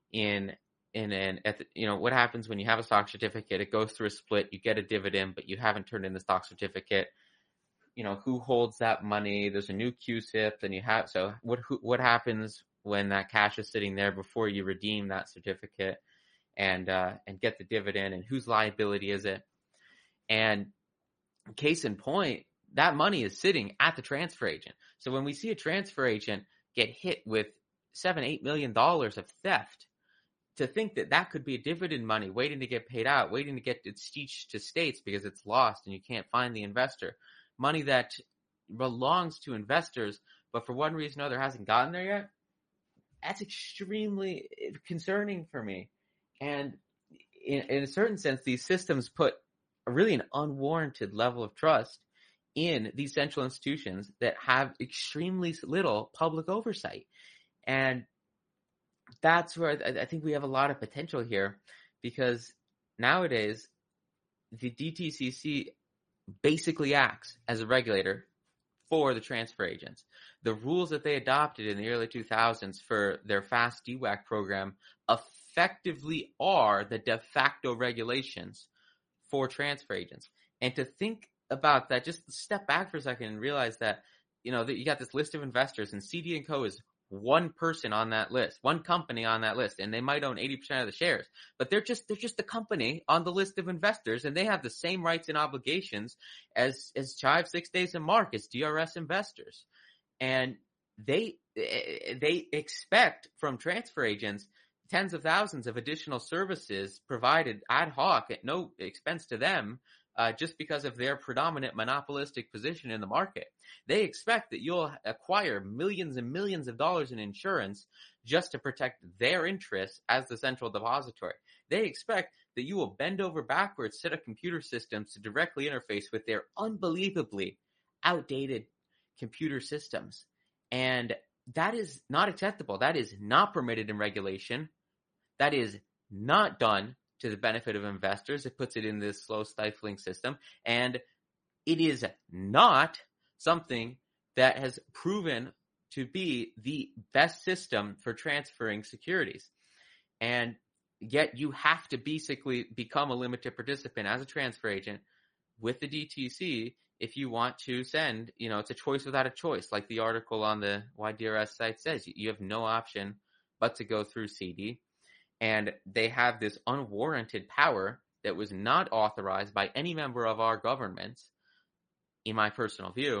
what happens when you have a stock certificate, it goes through a split, you get a dividend, but you haven't turned in the stock certificate. Who holds that money? There's a new QSIP, and what happens when that cash is sitting there before you redeem that certificate and get the dividend, and whose liability is it? And case in point, that money is sitting at the transfer agent. So when we see a transfer agent get hit with $7-8 million of theft, to think that could be a dividend money waiting to get paid out, waiting to get its speech to states because it's lost and you can't find the investor, money that belongs to investors, but for one reason or other hasn't gotten there yet, that's extremely concerning for me. And in a certain sense, these systems put really an unwarranted level of trust in these central institutions that have extremely little public oversight. And that's where I think we have a lot of potential here, because nowadays the DTCC basically acts as a regulator for the transfer agents. The rules that they adopted in the early 2000s for their fast DWAC program effectively are the de facto regulations for transfer agents. And to think about that, just step back for a second and realize that, that you got this list of investors, and CD & Co is one person on that list, one company on that list, and they might own 80% of the shares, but they're just the company on the list of investors, and they have the same rights and obligations as Chive, 6 Days, and Mark as DRS investors. And they expect from transfer agents tens of thousands of additional services provided ad hoc at no expense to them, just because of their predominant monopolistic position in the market. They expect that you'll acquire millions and millions of dollars in insurance just to protect their interests as the central depository. They expect that you will bend over backwards, set up computer systems to directly interface with their unbelievably outdated computer systems. And that is not acceptable. That is not permitted in regulation. That is not done to the benefit of investors. It puts it in this slow, stifling system. And it is not something that has proven to be the best system for transferring securities. And yet you have to basically become a limited participant as a transfer agent with the DTC if you want to send, it's a choice without a choice. Like the article on the YDRS site says, you have no option but to go through CD. And they have this unwarranted power that was not authorized by any member of our government, in my personal view,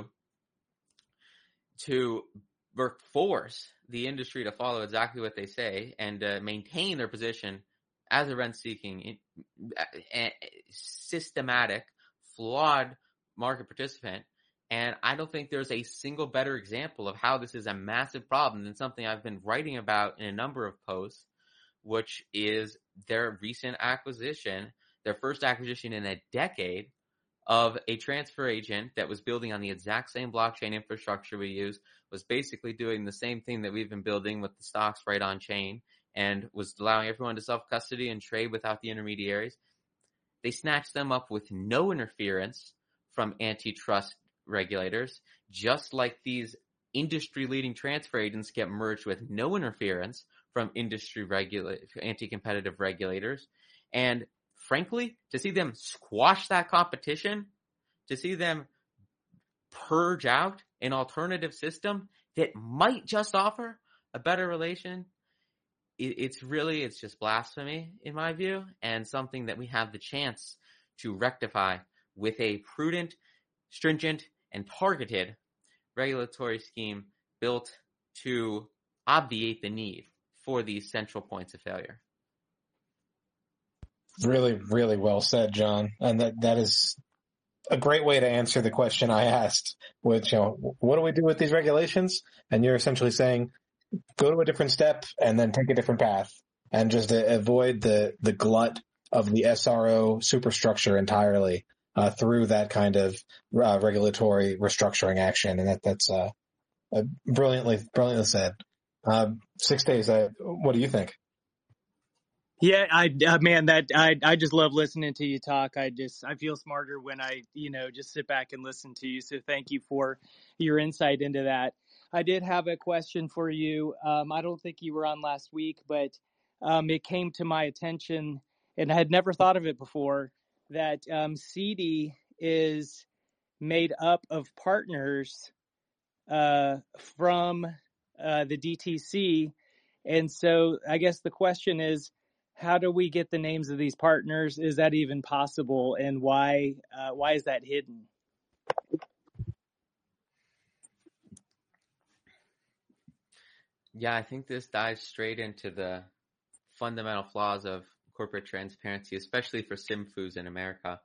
to force the industry to follow exactly what they say and maintain their position as a rent-seeking, systematic, flawed market participant. And I don't think there's a single better example of how this is a massive problem than something I've been writing about in a number of posts, which is their recent acquisition, their first acquisition in a decade, of a transfer agent that was building on the exact same blockchain infrastructure we use, was basically doing the same thing that we've been building with the stocks right on chain, and was allowing everyone to self-custody and trade without the intermediaries. They snatched them up with no interference from antitrust regulators, just like these industry-leading transfer agents get merged with no interference from anti-competitive regulators. And frankly, to see them squash that competition, to see them purge out an alternative system that might just offer a better relation, it's just blasphemy in my view, and something that we have the chance to rectify with a prudent, stringent, and targeted regulatory scheme built to obviate the need for these central points of failure. Really, really well said, John. And that is a great way to answer the question I asked, which, what do we do with these regulations? And you're essentially saying, go to a different step and then take a different path, and just avoid the glut of the SRO superstructure entirely through that kind of regulatory restructuring action. And that's brilliantly said. 6 days. What do you think? Yeah, I just love listening to you talk. I feel smarter when I, just sit back and listen to you. So thank you for your insight into that. I did have a question for you. I don't think you were on last week, but it came to my attention, and I had never thought of it before, that CD is made up of partners from the DTC. And so I guess the question is, how do we get the names of these partners? Is that even possible? And why is that hidden? Yeah, I think this dives straight into the fundamental flaws of corporate transparency, especially for SIMFUs in America.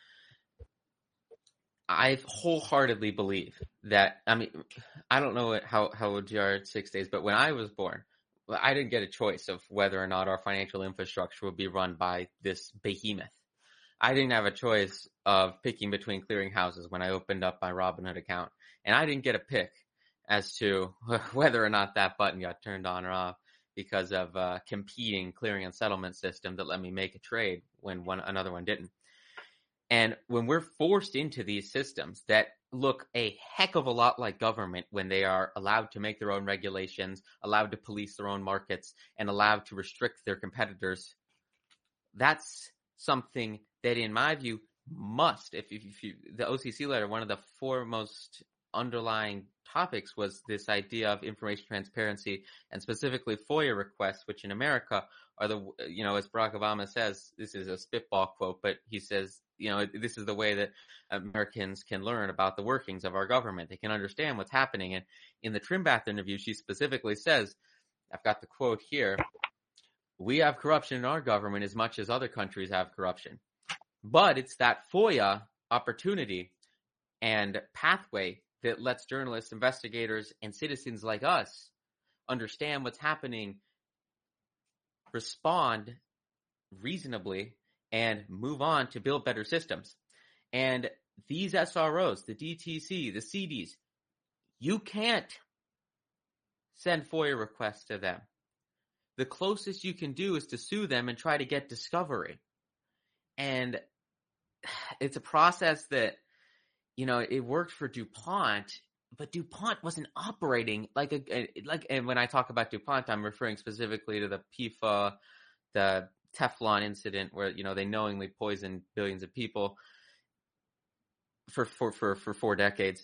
I wholeheartedly believe that, I mean, I don't know how old you are at 6 days, but when I was born, I didn't get a choice of whether or not our financial infrastructure would be run by this behemoth. I didn't have a choice of picking between clearinghouses when I opened up my Robinhood account. And I didn't get a pick as to whether or not that button got turned on or off because of a competing clearing and settlement system that let me make a trade when another one didn't. And when we're forced into these systems that look a heck of a lot like government when they are allowed to make their own regulations, allowed to police their own markets, and allowed to restrict their competitors, that's something that, in my view, must, if you, the OCC letter, one of the foremost underlying topics was this idea of information transparency and specifically FOIA requests, which in America are the, as Barack Obama says, this is a spitball quote, but he says, this is the way that Americans can learn about the workings of our government. They can understand what's happening. And in the Trimbath interview, she specifically says, I've got the quote here, "We have corruption in our government as much as other countries have corruption. But it's that FOIA opportunity and pathway that lets journalists, investigators, and citizens like us understand what's happening, respond reasonably, and move on to build better systems." And these SROs, the DTC, the CDs, you can't send FOIA requests to them. The closest you can do is to sue them and try to get discovery. And it's a process that, it worked for DuPont, but DuPont wasn't operating and when I talk about DuPont, I'm referring specifically to the PFA, the Teflon incident where, they knowingly poisoned billions of people for 4 decades.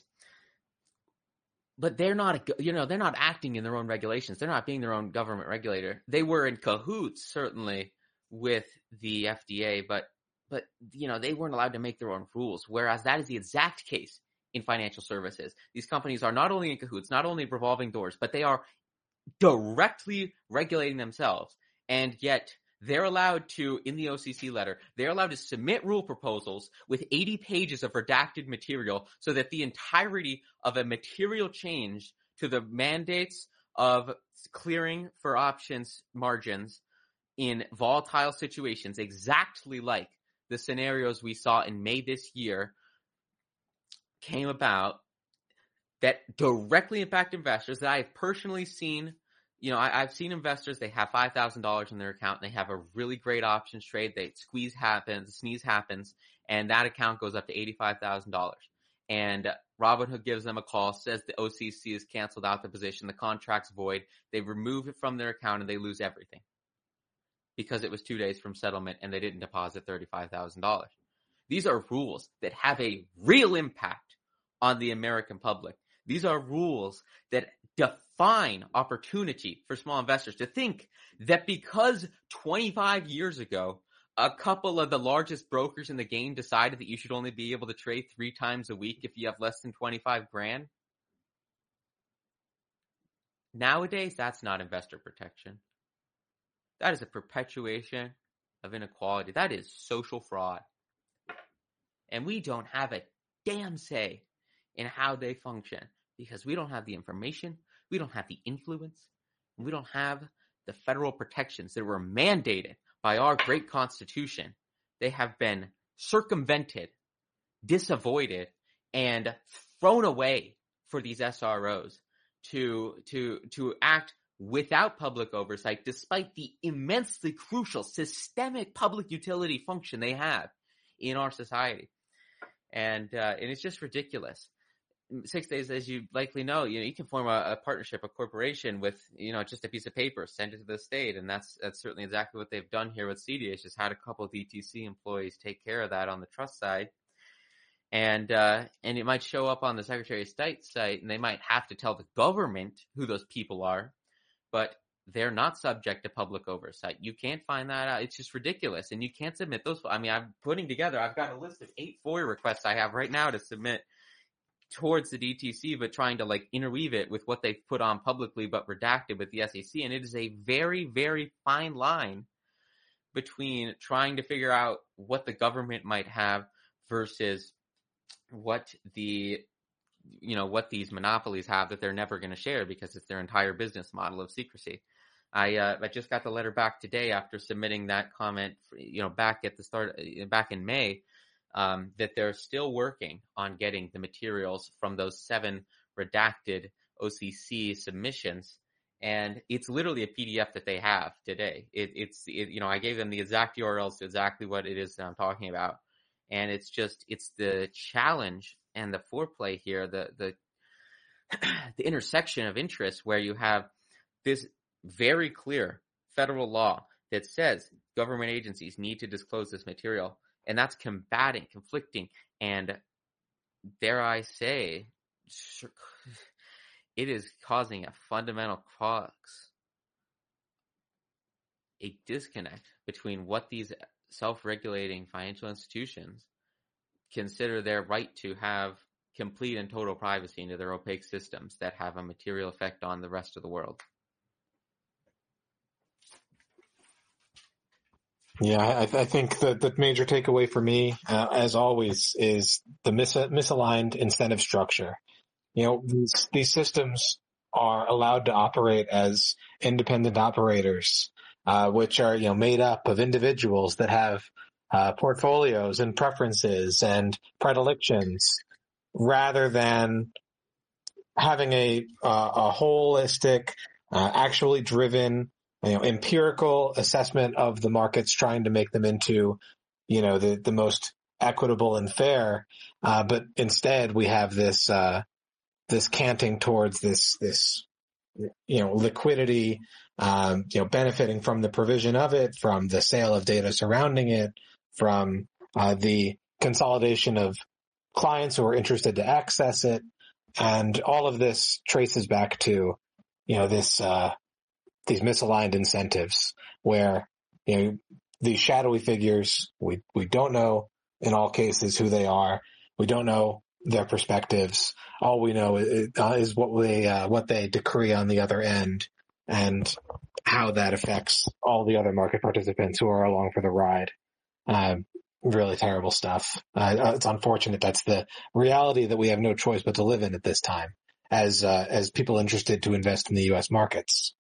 But they're not, they're not acting in their own regulations. They're not being their own government regulator. They were in cahoots, certainly, with the FDA, but they weren't allowed to make their own rules, whereas that is the exact case in financial services. These companies are not only in cahoots, not only revolving doors, but they are directly regulating themselves. And yet they're allowed to, in the OCC letter, they're allowed to submit rule proposals with 80 pages of redacted material so that the entirety of a material change to the mandates of clearing for options margins in volatile situations, exactly like the scenarios we saw in May this year, came about, that directly impact investors that I have personally seen. I've seen investors, they have $5,000 in their account, and they have a really great options trade. They sneeze happens, and that account goes up to $85,000. And Robinhood gives them a call, says the OCC has canceled out the position, the contract's void. They remove it from their account, and they lose everything because it was 2 days from settlement, and they didn't deposit $35,000. These are rules that have a real impact on the American public. These are rules that define opportunity for small investors. To think that because 25 years ago, a couple of the largest brokers in the game decided that you should only be able to trade 3 times a week if you have less than 25 grand. Nowadays, that's not investor protection. That is a perpetuation of inequality. That is social fraud. And we don't have a damn say in how they function because we don't have the information, we don't have the influence, and we don't have the federal protections that were mandated by our great Constitution. They have been circumvented, disavoided, and thrown away for these SROs to act without public oversight, despite the immensely crucial systemic public utility function they have in our society. And it's just ridiculous. 6 days, as you likely know, you can form a partnership, a corporation with, just a piece of paper, send it to the state. And that's certainly exactly what they've done here with CDH, just had a couple of DTC employees take care of that on the trust side. And it might show up on the Secretary of State site, and they might have to tell the government who those people are, but they're not subject to public oversight. You can't find that out. It's just ridiculous. And you can't submit those. I mean, I've got a list of 8 FOIA requests I have right now to submit towards the DTC, but trying to interweave it with what they've put on publicly but redacted with the SEC. And it is a very, very fine line between trying to figure out what the government might have versus what what these monopolies have that they're never going to share because it's their entire business model of secrecy. I just got the letter back today after submitting that comment, back at the start, back in May, that they're still working on getting the materials from those 7 redacted OCC submissions. And it's literally a PDF that they have today. I gave them the exact URLs to exactly what it is that I'm talking about. And it's the challenge and the foreplay here, the intersection of interests where you have this very clear federal law that says government agencies need to disclose this material. And that's combating, conflicting, and dare I say, it is causing a fundamental a disconnect between what these self-regulating financial institutions consider their right to have complete and total privacy into their opaque systems that have a material effect on the rest of the world. Yeah, I think the major takeaway for me, as always, is the misaligned incentive structure. These systems are allowed to operate as independent operators, which are, made up of individuals that have portfolios and preferences and predilections, rather than having a holistic, actually driven, empirical assessment of the markets, trying to make them into, the most equitable and fair. But instead we have this canting towards this, liquidity, benefiting from the provision of it, from the sale of data surrounding it, from the consolidation of clients who are interested to access it. And all of this traces back to, these misaligned incentives where, these shadowy figures, we don't know in all cases who they are. We don't know their perspectives. All we know is what they decree on the other end, and how that affects all the other market participants who are along for the ride. Really terrible stuff. It's unfortunate. That's the reality that we have no choice but to live in at this time as people interested to invest in the U.S. markets.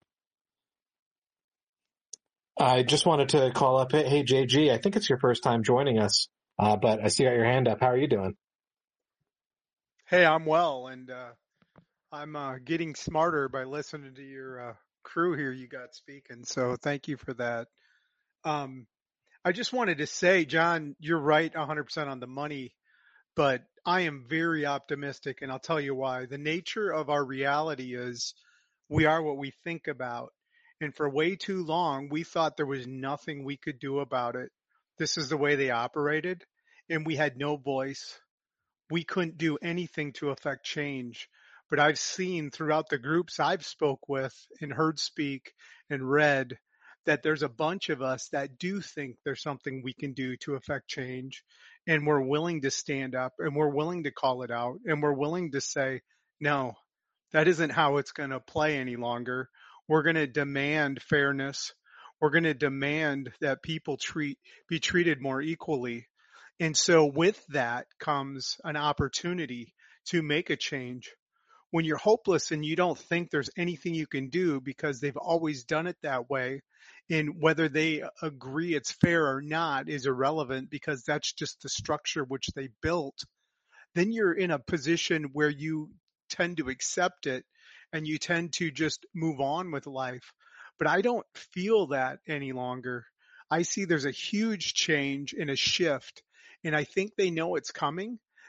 I just wanted to call up. Hey, JG, I think it's your first time joining us, but I see you got your hand up. How are you doing? Hey, I'm well, and I'm getting smarter by listening to your crew here you got speaking, so thank you for that. I just wanted to say, John, you're right 100% on the money, but I am very optimistic, and I'll tell you why. The nature of our reality is we are what we think about. And for way too long, we thought there was nothing we could do about it. This is the way they operated, and we had no voice. We couldn't do anything to affect change. But I've seen throughout the groups I've spoke with and heard speak and read that there's a bunch of us that do think there's something we can do to affect change. And we're willing to stand up, and we're willing to call it out, and we're willing to say, no, that isn't how it's going to play any longer. We're going to demand fairness. We're going to demand that people be treated more equally. And so with that comes an opportunity to make a change. When you're hopeless and you don't think there's anything you can do because they've always done it that way, and whether they agree it's fair or not is irrelevant because that's just the structure which they built, then you're in a position where you tend to accept it and you tend to just move on with life. But I don't feel that any longer. I see there's a huge change and a shift, and I think they know it's coming.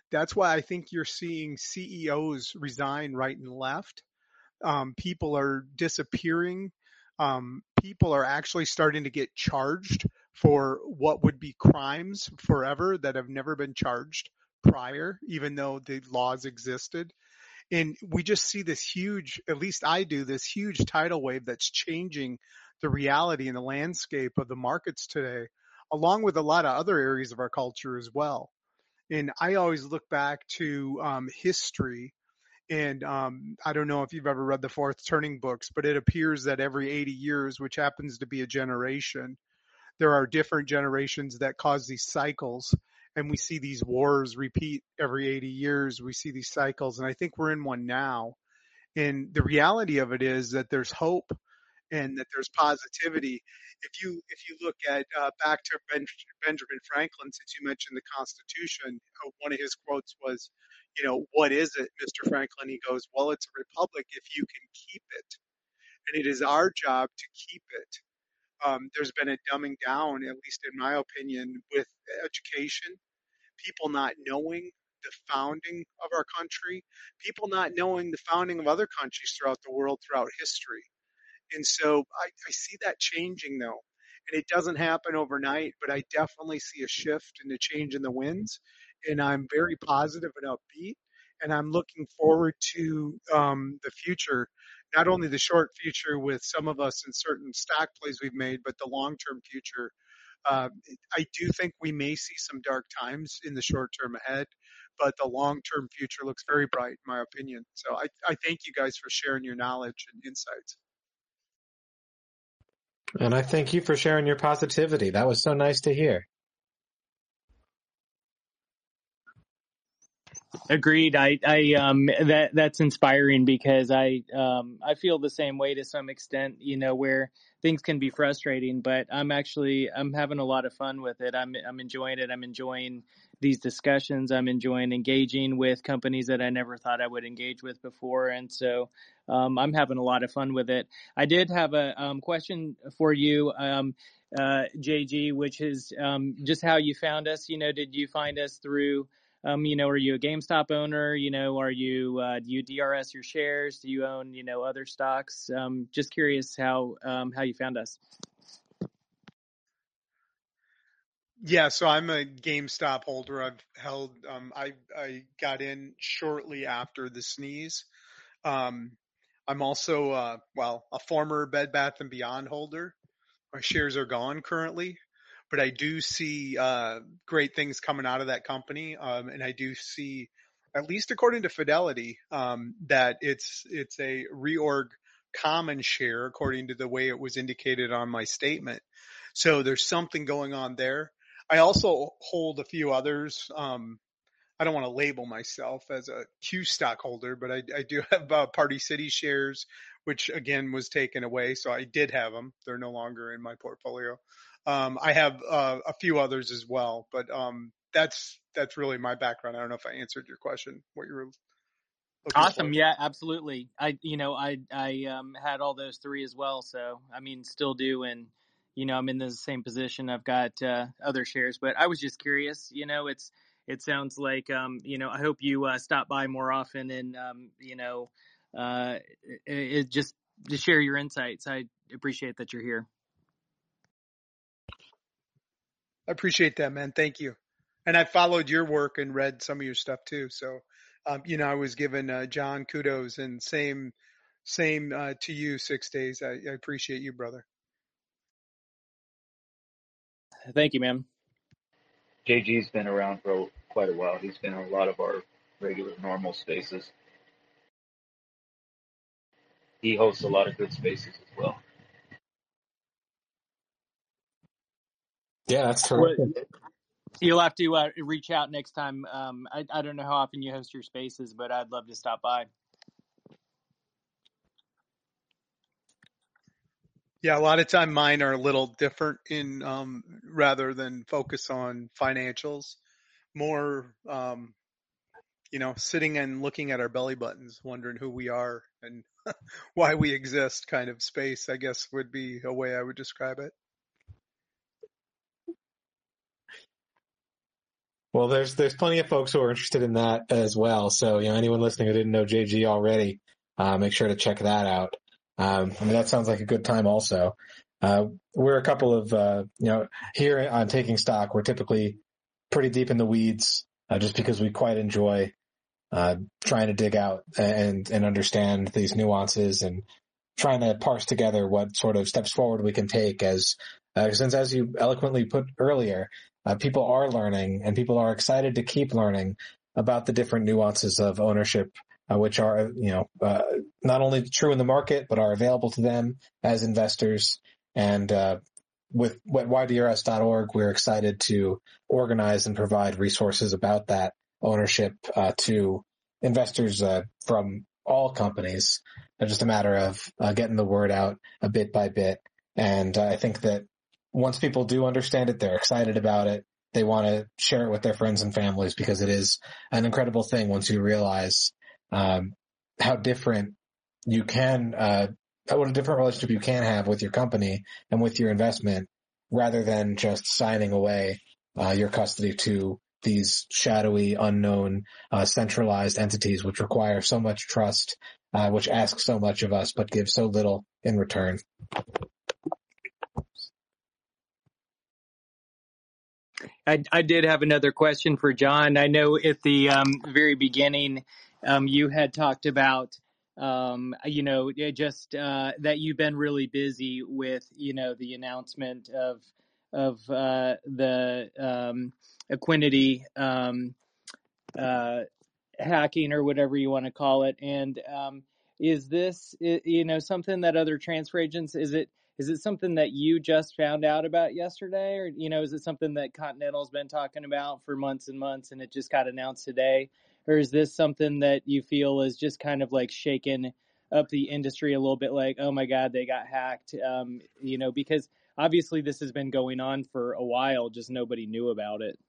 That's why I think you're seeing CEOs resign right and left. People are disappearing. People are actually starting to get charged for what would be crimes forever that have never been charged prior, even though the laws existed. And we just see this huge, at least I do, this huge tidal wave that's changing the reality and the landscape of the markets today, along with a lot of other areas of our culture as well. And I always look back to history. And I don't know if you've ever read the Fourth Turning books, but it appears that every 80 years, which happens to be a generation, there are different generations that cause these cycles. And we see these wars repeat every 80 years. We see these cycles. And I think we're in one now. And the reality of it is that there's hope and that there's positivity. If you look at back to Benjamin Franklin, since you mentioned the Constitution, one of his quotes was, what is it, Mr. Franklin? He goes, well, it's a republic if you can keep it, and it is our job to keep it. There's been a dumbing down, at least in my opinion, with education, people not knowing the founding of our country, people not knowing the founding of other countries throughout the world, throughout history. And so I see that changing though. And it doesn't happen overnight, but I definitely see a shift and a change in the winds. And I'm very positive and upbeat. And I'm looking forward to the future, not only the short future with some of us in certain stock plays we've made, but the long-term future. I do think we may see some dark times in the short term ahead, but the long-term future looks very bright, in my opinion. So I thank you guys for sharing your knowledge and insights. And I thank you for sharing your positivity. That was so nice to hear. Agreed. That's inspiring because I feel the same way to some extent, where things can be frustrating, but I'm having a lot of fun with it. I'm enjoying it. I'm enjoying these discussions. I'm enjoying engaging with companies that I never thought I would engage with before. And so, I'm having a lot of fun with it. I did have a question for you, JG, which is, just how you found us. Did you find us through, are you a GameStop owner? Are you, do you DRS your shares? Do you own, other stocks? Just curious how you found us. Yeah, so I'm a GameStop holder. I've held, I got in shortly after the sneeze. I'm also, a former Bed Bath & Beyond holder. My shares are gone currently, but I do see great things coming out of that company, and I do see, at least according to Fidelity, that it's a reorg common share according to the way it was indicated on my statement. So there's something going on there. I also hold a few others. I don't want to label myself as a Q stockholder, but I do have Party City shares, which again was taken away. So I did have them. They're no longer in my portfolio. I have a few others as well, but that's really my background. I don't know if I answered your question, what you were looking Awesome. for. Yeah, absolutely. I had all those three as well. So, still do. And, I'm in the same position. I've got, other shares, but I was just curious, it sounds like, I hope you, stop by more often and, just to share your insights. I appreciate that you're here. I appreciate that, man. Thank you. And I followed your work and read some of your stuff too. So, I was giving John kudos, and same to you, 6 days. I appreciate you, brother. Thank you, man. JG's been around for quite a while. He's been in a lot of our regular normal spaces. He hosts a lot of good spaces as well. Yeah, that's terrific. Well, you'll have to reach out next time. I don't know how often you host your spaces, but I'd love to stop by. Yeah, a lot of time mine are a little different in rather than focus on financials, more sitting and looking at our belly buttons, wondering who we are and why we exist kind of space, I guess would be a way I would describe it. Well, there's plenty of folks who are interested in that as well. So, anyone listening who didn't know JG already, make sure to check that out. That sounds like a good time also. We're a couple of, here on Taking Stock, we're typically pretty deep in the weeds, just because we quite enjoy, trying to dig out and understand these nuances and trying to parse together what sort of steps forward we can take since as you eloquently put earlier, people are learning and people are excited to keep learning about the different nuances of ownership, which are, not only true in the market, but are available to them as investors. And, with ydrs.org, we're excited to organize and provide resources about that ownership, to investors, from all companies. It's just a matter of, getting the word out a bit by bit. And I think that once people do understand it, they're excited about it. They want to share it with their friends and families because it is an incredible thing once you realize, how different you can, what a different relationship you can have with your company and with your investment rather than just signing away, your custody to these shadowy, unknown, centralized entities, which require so much trust, which ask so much of us, but give so little in return. I did have another question for John. I know at the very beginning, you had talked about, just that you've been really busy with, the announcement of the Equiniti hacking or whatever you want to call it. And is this, something that other transfer agents, is it something that you just found out about yesterday? Or, is it something that Continental's been talking about for months and months and it just got announced today? Or is this something that you feel is just kind of like shaking up the industry a little bit, like, oh my God, they got hacked? Because obviously this has been going on for a while, just nobody knew about it.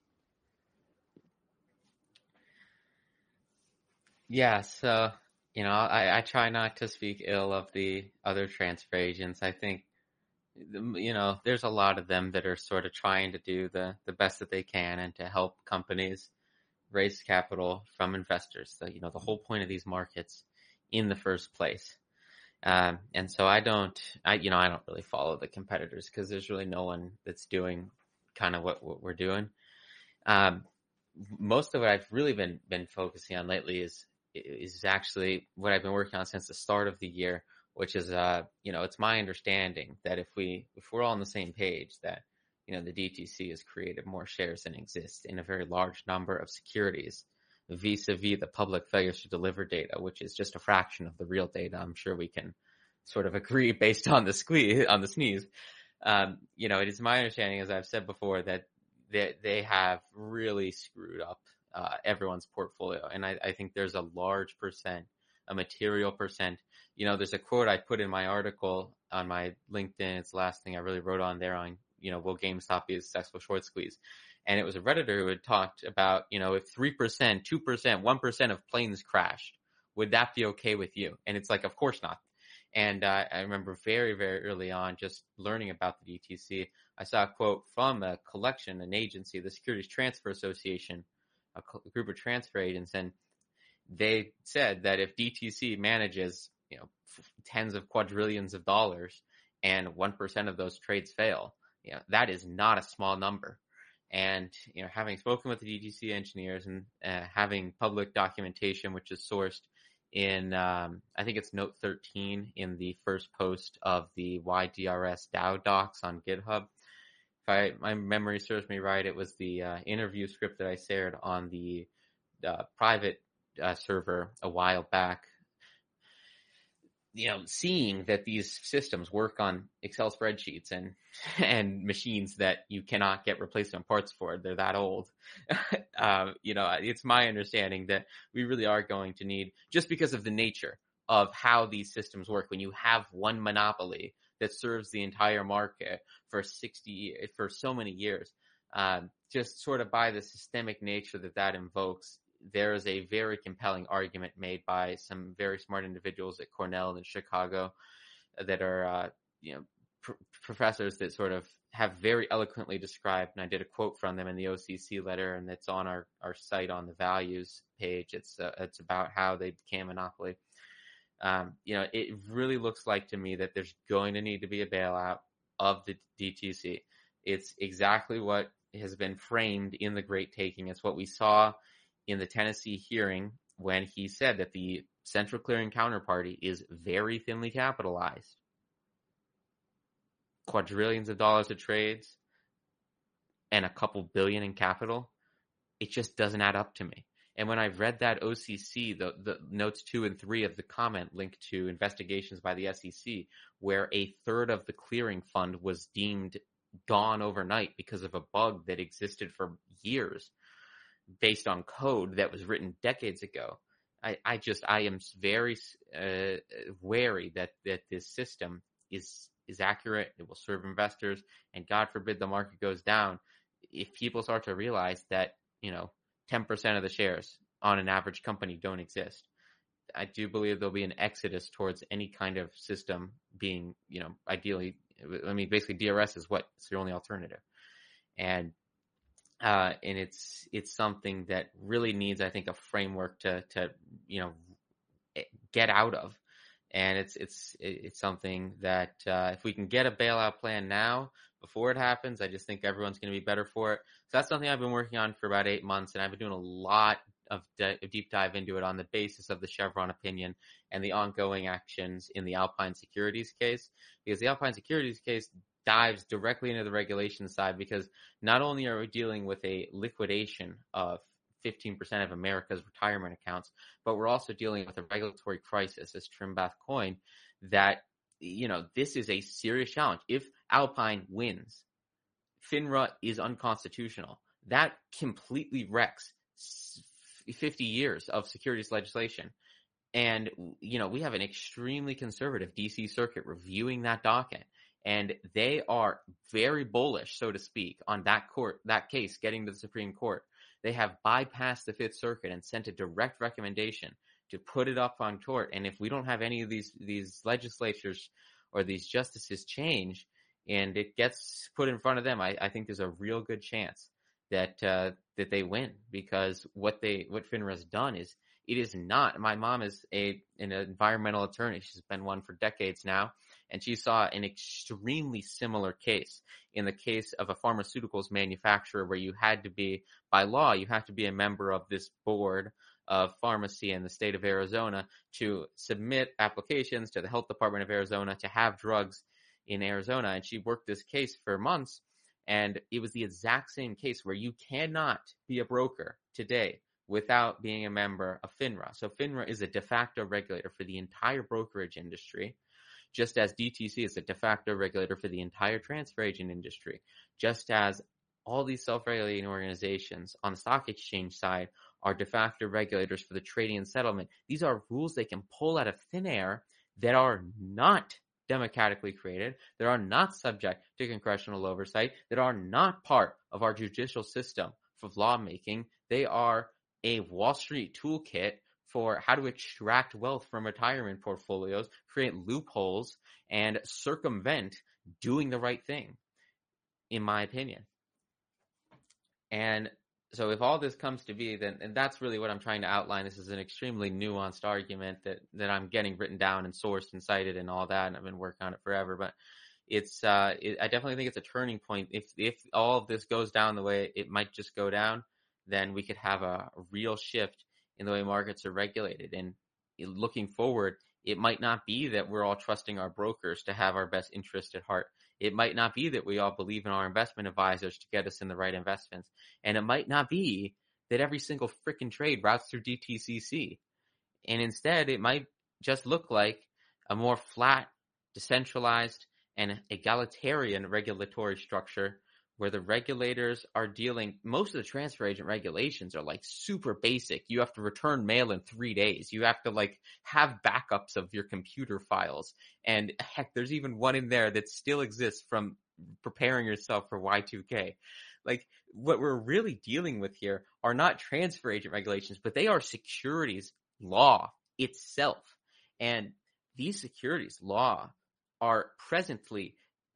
Yeah, so, I try not to speak ill of the other transfer agents. I think, there's a lot of them that are sort of trying to do the best that they can and to help companies raise capital from investors. So, the whole point of these markets in the first place. And so I don't really follow the competitors because there's really no one that's doing kind of what we're doing. Most of what I've really been focusing on lately is actually what I've been working on since the start of the year, which is, it's my understanding that if we're all on the same page, that, the DTC has created more shares than exist in a very large number of securities vis-a-vis the public failures to deliver data, which is just a fraction of the real data. I'm sure we can sort of agree based on the sneeze. It is my understanding, as I've said before, that they have really screwed up everyone's portfolio. And I think there's a large percent, a material percent. There's a quote I put in my article on my LinkedIn. It's the last thing I really wrote on there on, will GameStop be a successful short squeeze? And it was a Redditor who had talked about, if 3%, 2%, 1% of planes crashed, would that be okay with you? And it's like, of course not. And I remember very, very early on just learning about the DTC. I saw a quote from an agency, the Securities Transfer Association, a group of transfer agents, and they said that if DTC manages, tens of quadrillions of dollars and 1% of those trades fail, that is not a small number. And, having spoken with the DTC engineers and having public documentation, which is sourced in, I think it's note 13 in the first post of the YDRS DAO docs on GitHub. If my memory serves me right, it was the interview script that I shared on the private server a while back. Seeing that these systems work on Excel spreadsheets and machines that you cannot get replacement parts for, they're that old. It's my understanding that we really are going to need, just because of the nature of how these systems work, when you have one monopoly that serves the entire market for so many years, just sort of by the systemic nature that invokes, there is a very compelling argument made by some very smart individuals at Cornell and Chicago that are, professors that sort of have very eloquently described, and I did a quote from them in the OCC letter, and it's on our site on the values page. It's about how they became a monopoly. It really looks like to me that there's going to need to be a bailout of the DTC. It's exactly what has been framed in the Great Taking. It's what we saw in the Tennessee hearing when he said that the central clearing counterparty is very thinly capitalized. Quadrillions of dollars of trades and a couple billion in capital. It just doesn't add up to me. And when I read that OCC, the notes 2 and 3 of the comment linked to investigations by the SEC, where a third of the clearing fund was deemed gone overnight because of a bug that existed for years based on code that was written decades ago. I am very wary that this system is accurate. It will serve investors, and God forbid the market goes down. If people start to realize that, 10% of the shares on an average company don't exist, I do believe there'll be an exodus towards any kind of system being, ideally, basically DRS is what's the only alternative. And it's something that really needs, I think, a framework to get out of. And it's something that if we can get a bailout plan now before it happens, I just think everyone's going to be better for it. So that's something I've been working on for about 8 months, and I've been doing a lot of deep dive into it on the basis of the Chevron opinion and the ongoing actions in the Alpine Securities case, because the Alpine Securities case dives directly into the regulation side, because not only are we dealing with a liquidation of 15% of America's retirement accounts, but we're also dealing with a regulatory crisis, as Trimbath coined, that, this is a serious challenge. If Alpine wins, FINRA is unconstitutional. That completely wrecks 50 years of securities legislation. And, we have an extremely conservative DC circuit reviewing that docket. And they are very bullish, so to speak, on that case getting to the Supreme Court. They have bypassed the Fifth Circuit and sent a direct recommendation to put it up on court. And if we don't have any of these legislatures or these justices change, and it gets put in front of them, I think there's a real good chance that they win, because what FINRA has done is, it is not. My mom is an environmental attorney. She's been one for decades now, and she saw an extremely similar case in the case of a pharmaceuticals manufacturer, where you had to be, by law, you have to be a member of this board of pharmacy in the state of Arizona to submit applications to the health department of Arizona to have drugs in Arizona. And she worked this case for months, and it was the exact same case where you cannot be a broker today without being a member of FINRA. So FINRA is a de facto regulator for the entire brokerage industry, just as DTC is a de facto regulator for the entire transfer agent industry, just as all these self-regulating organizations on the stock exchange side are de facto regulators for the trading and settlement. These are rules they can pull out of thin air that are not democratically created, that are not subject to congressional oversight, that are not part of our judicial system for lawmaking. They are a Wall Street toolkit for how to extract wealth from retirement portfolios, create loopholes, and circumvent doing the right thing, in my opinion. And so if all this comes to be, then, and that's really what I'm trying to outline. This is an extremely nuanced argument that I'm getting written down and sourced and cited and all that, and I've been working on it forever. But I definitely think it's a turning point. If all of this goes down the way it might just go down, then we could have a real shift in the way markets are regulated. And looking forward, it might not be that we're all trusting our brokers to have our best interest at heart. It might not be that we all believe in our investment advisors to get us in the right investments. And it might not be that every single freaking trade routes through DTCC. And instead, it might just look like a more flat, decentralized, and egalitarian regulatory structure, where the regulators are dealing, most of the transfer agent regulations are like super basic. You have to return mail in 3 days. You have to have backups of your computer files. And heck, there's even one in there that still exists from preparing yourself for Y2K. What we're really dealing with here are not transfer agent regulations, but they are securities law itself. And these securities law are presently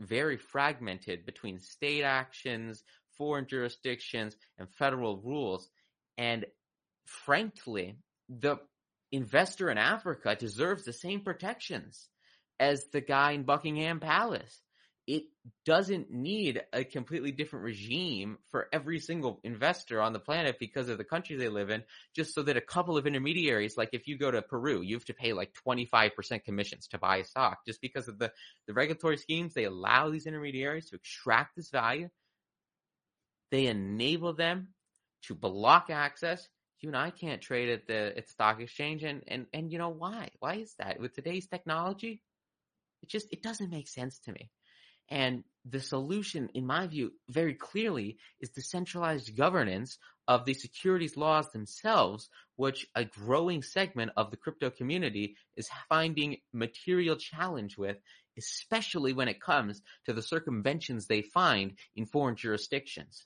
very fragmented between state actions, foreign jurisdictions, and federal rules. And frankly, the investor in Africa deserves the same protections as the guy in Buckingham Palace. It doesn't need a completely different regime for every single investor on the planet because of the country they live in, just so that a couple of intermediaries, like if you go to Peru, you have to pay like 25% commissions to buy a stock just because of the regulatory schemes. They allow these intermediaries to extract this value. They enable them to block access. You and I can't trade at the stock exchange. And you know why? Why is that? With today's technology, it doesn't make sense to me. And the solution, in my view, very clearly is the centralized governance of the securities laws themselves, which a growing segment of the crypto community is finding material challenge with, especially when it comes to the circumventions they find in foreign jurisdictions.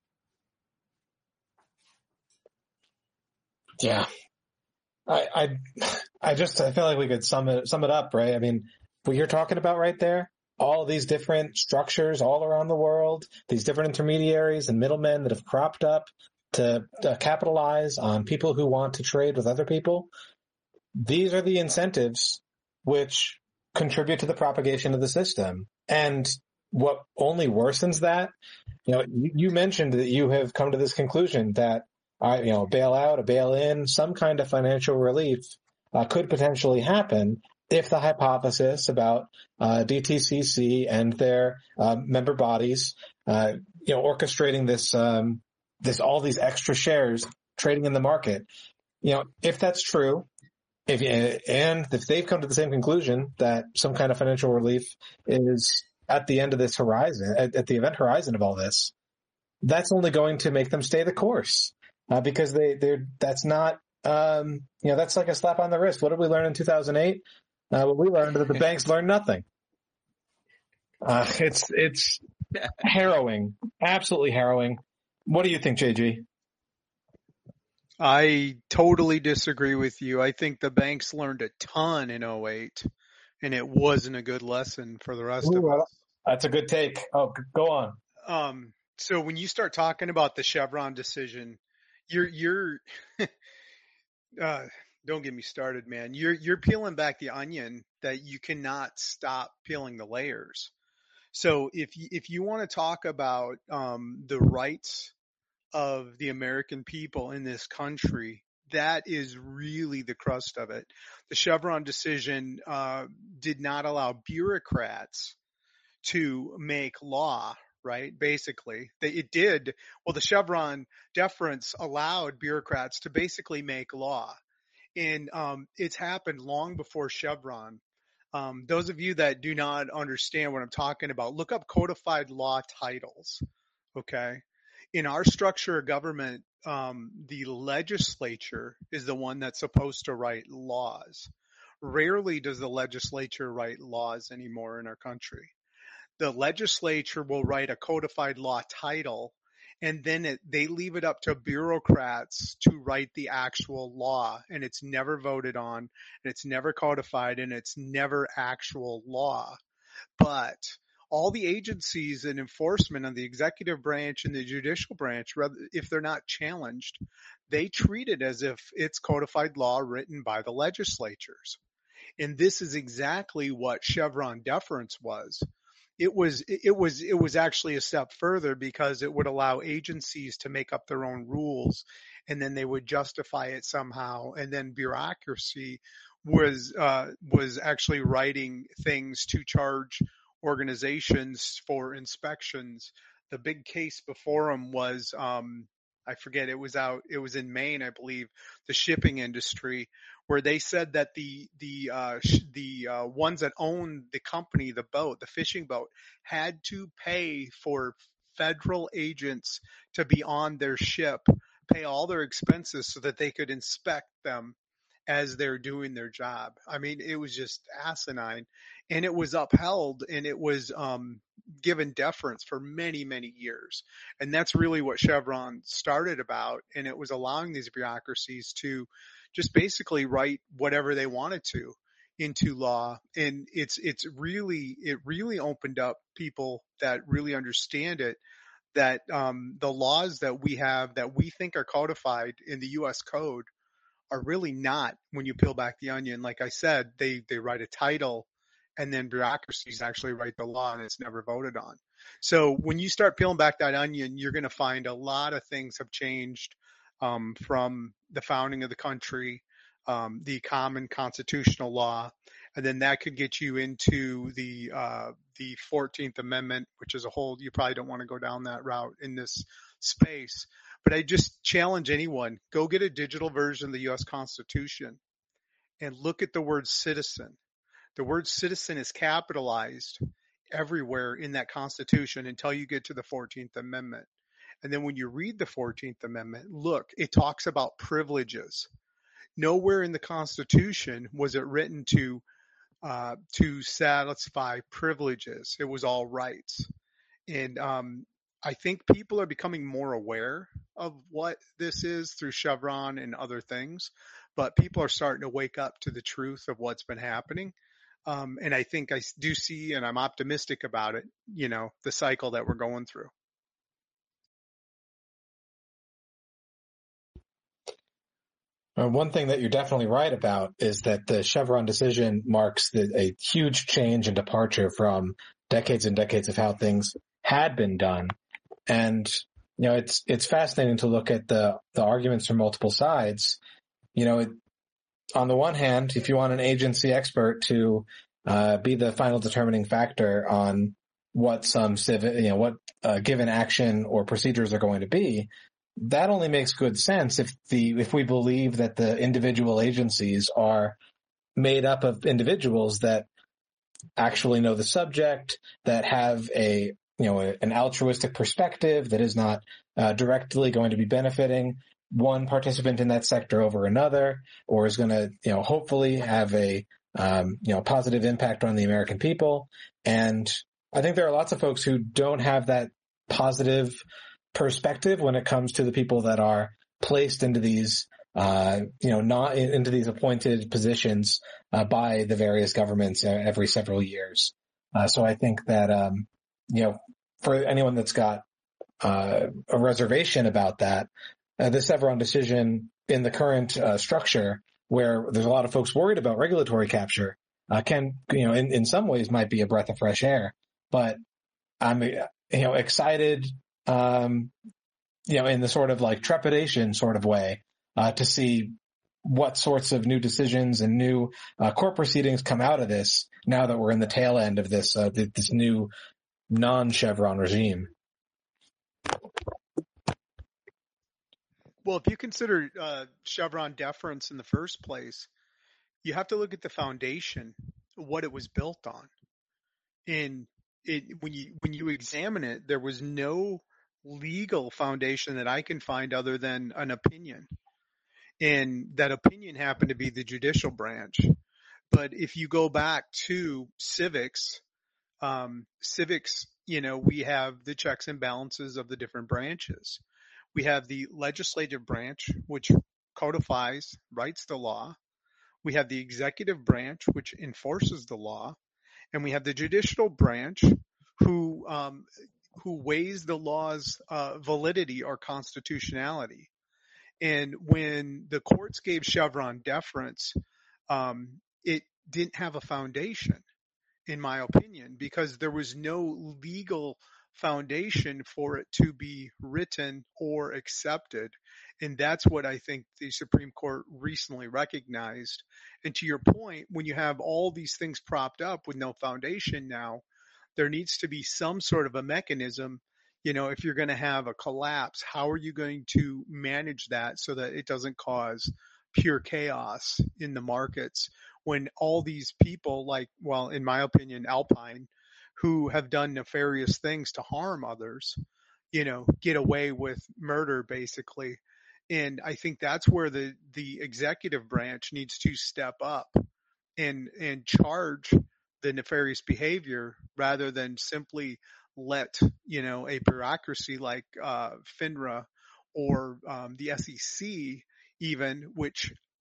Yeah. I feel like we could sum it up, right? I mean, what you're talking about right there, all these different structures all around the world, these different intermediaries and middlemen that have cropped up to capitalize on people who want to trade with other people. These are the incentives which contribute to the propagation of the system. And what only worsens that, you mentioned that you have come to this conclusion that, a bailout, a bail-in, some kind of financial relief could potentially happen if the hypothesis about DTCC and their member bodies, orchestrating this, all these extra shares trading in the market, if that's true, if they've come to the same conclusion that some kind of financial relief is at the end of this horizon, at the event horizon of all this, that's only going to make them stay the course, because that's not, that's like a slap on the wrist. What did we learn in 2008? What we learned that the banks learned nothing. It's harrowing, absolutely harrowing. What do you think, JG? I totally disagree with you. I think the banks learned a ton in 2008, and it wasn't a good lesson for the rest of us. That's a good take. Oh, go on. So when you start talking about the Chevron decision, you're don't get me started, man. You're peeling back the onion that you cannot stop peeling the layers. So if you want to talk about the rights of the American people in this country, that is really the crust of it. The Chevron decision did not allow bureaucrats to make law, right? Basically, it did. Well, the Chevron deference allowed bureaucrats to basically make law. And it's happened long before Chevron. Those of you that do not understand what I'm talking about, look up codified law titles, okay? In our structure of government, the legislature is the one that's supposed to write laws. Rarely does the legislature write laws anymore in our country. The legislature will write a codified law title, and then they leave it up to bureaucrats to write the actual law, and it's never voted on, and it's never codified, and it's never actual law. But all the agencies and enforcement of the executive branch and the judicial branch, if they're not challenged, they treat it as if it's codified law written by the legislatures. And this is exactly what Chevron deference was. It was actually a step further, because it would allow agencies to make up their own rules, and then they would justify it somehow. And then bureaucracy was actually writing things to charge organizations for inspections. The big case before them was, I forget, it was in Maine, I believe, the shipping industry, where they said that the ones that owned the company, the boat, the fishing boat, had to pay for federal agents to be on their ship, pay all their expenses so that they could inspect them as they're doing their job. I mean, it was just asinine, and it was upheld, and it was given deference for many, many years. And that's really what Chevron started about. And it was allowing these bureaucracies to just basically write whatever they wanted to. into law. And it really opened up people that really understand it, that the laws that we have that we think are codified in the U.S. Code are really not. When you peel back the onion, like I said, they write a title, and then bureaucracies actually write the law, and it's never voted on. So when you start peeling back that onion, you're going to find a lot of things have changed from the founding of the country, the common constitutional law, and then that could get you into the 14th Amendment, which is a whole. You probably don't want to go down that route in this space. But I just challenge anyone, go get a digital version of the U.S. Constitution and look at the word citizen. The word citizen is capitalized everywhere in that Constitution until you get to the 14th Amendment. And then when you read the 14th Amendment, look, it talks about privileges. Nowhere in the Constitution was it written to satisfy privileges. It was all rights. And I think people are becoming more aware of what this is through Chevron and other things, but people are starting to wake up to the truth of what's been happening. And I think I do see, and I'm optimistic about it, the cycle that we're going through. One thing that you're definitely right about is that the Chevron decision marks a huge change and departure from decades and decades of how things had been done. And, it's fascinating to look at the arguments from multiple sides. On the one hand, if you want an agency expert to be the final determining factor on what some what given action or procedures are going to be, that only makes good sense if we believe that the individual agencies are made up of individuals that actually know the subject, that have an altruistic perspective, that is not directly going to be benefiting one participant in that sector over another, or is going to hopefully have a positive impact on the American people. And I think there are lots of folks who don't have that positive perspective when it comes to the people that are placed into these not into these appointed positions by the various governments every several years. So I think that for anyone that's got a reservation about that, the Chevron decision in the current structure, where there's a lot of folks worried about regulatory capture, can in some ways might be a breath of fresh air. But I'm excited in the sort of like trepidation sort of way to see what sorts of new decisions and new court proceedings come out of this now that we're in the tail end of this this new non-Chevron regime. Well, if you consider Chevron deference in the first place, you have to look at the foundation, what it was built on. And when you examine it, there was no legal foundation that I can find other than an opinion. And that opinion happened to be the judicial branch. But if you go back to civics, we have the checks and balances of the different branches. We have the legislative branch, which codifies, writes the law. We have the executive branch, which enforces the law. And we have the judicial branch, who weighs the law's validity or constitutionality. And when the courts gave Chevron deference, it didn't have a foundation, in my opinion, because there was no legal foundation for it to be written or accepted. And that's what I think the Supreme Court recently recognized. And to your point, when you have all these things propped up with no foundation now, there needs to be some sort of a mechanism. If you're going to have a collapse, how are you going to manage that so that it doesn't cause pure chaos in the markets when all these people in my opinion, Alpine, who have done nefarious things to harm others, get away with murder basically. And I think that's where the executive branch needs to step up and charge the nefarious behavior rather than simply let, a bureaucracy like FINRA or the SEC even, which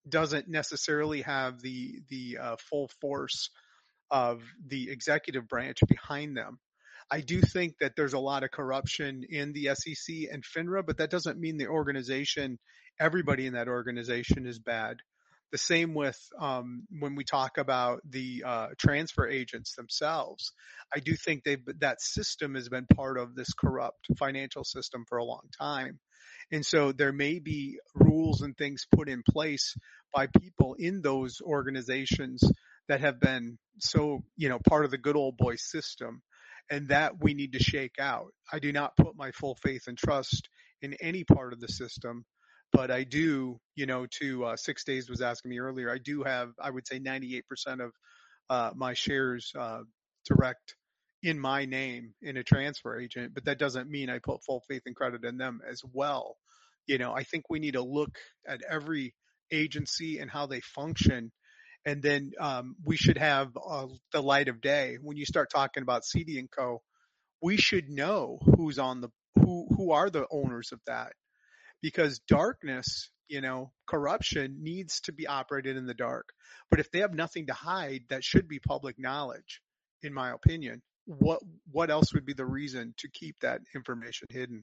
doesn't necessarily have the full force of the executive branch behind them. I do think that there's a lot of corruption in the SEC and FINRA, but that doesn't mean the organization, everybody in that organization is bad. The same with when we talk about the transfer agents themselves. I do think that system has been part of this corrupt financial system for a long time. And so there may be rules and things put in place by people in those organizations that have been so, part of the good old boy system, and that we need to shake out. I do not put my full faith and trust in any part of the system, but I do, to 6 Days was asking me earlier, I do have, I would say 98% of my shares direct in my name in a transfer agent, but that doesn't mean I put full faith and credit in them as well. I think we need to look at every agency and how they function. And then we should have the light of day. When you start talking about CD and Co., we should know who's on who are the owners of that, because darkness, corruption needs to be operated in the dark. But if they have nothing to hide, that should be public knowledge, in my opinion. What else would be the reason to keep that information hidden?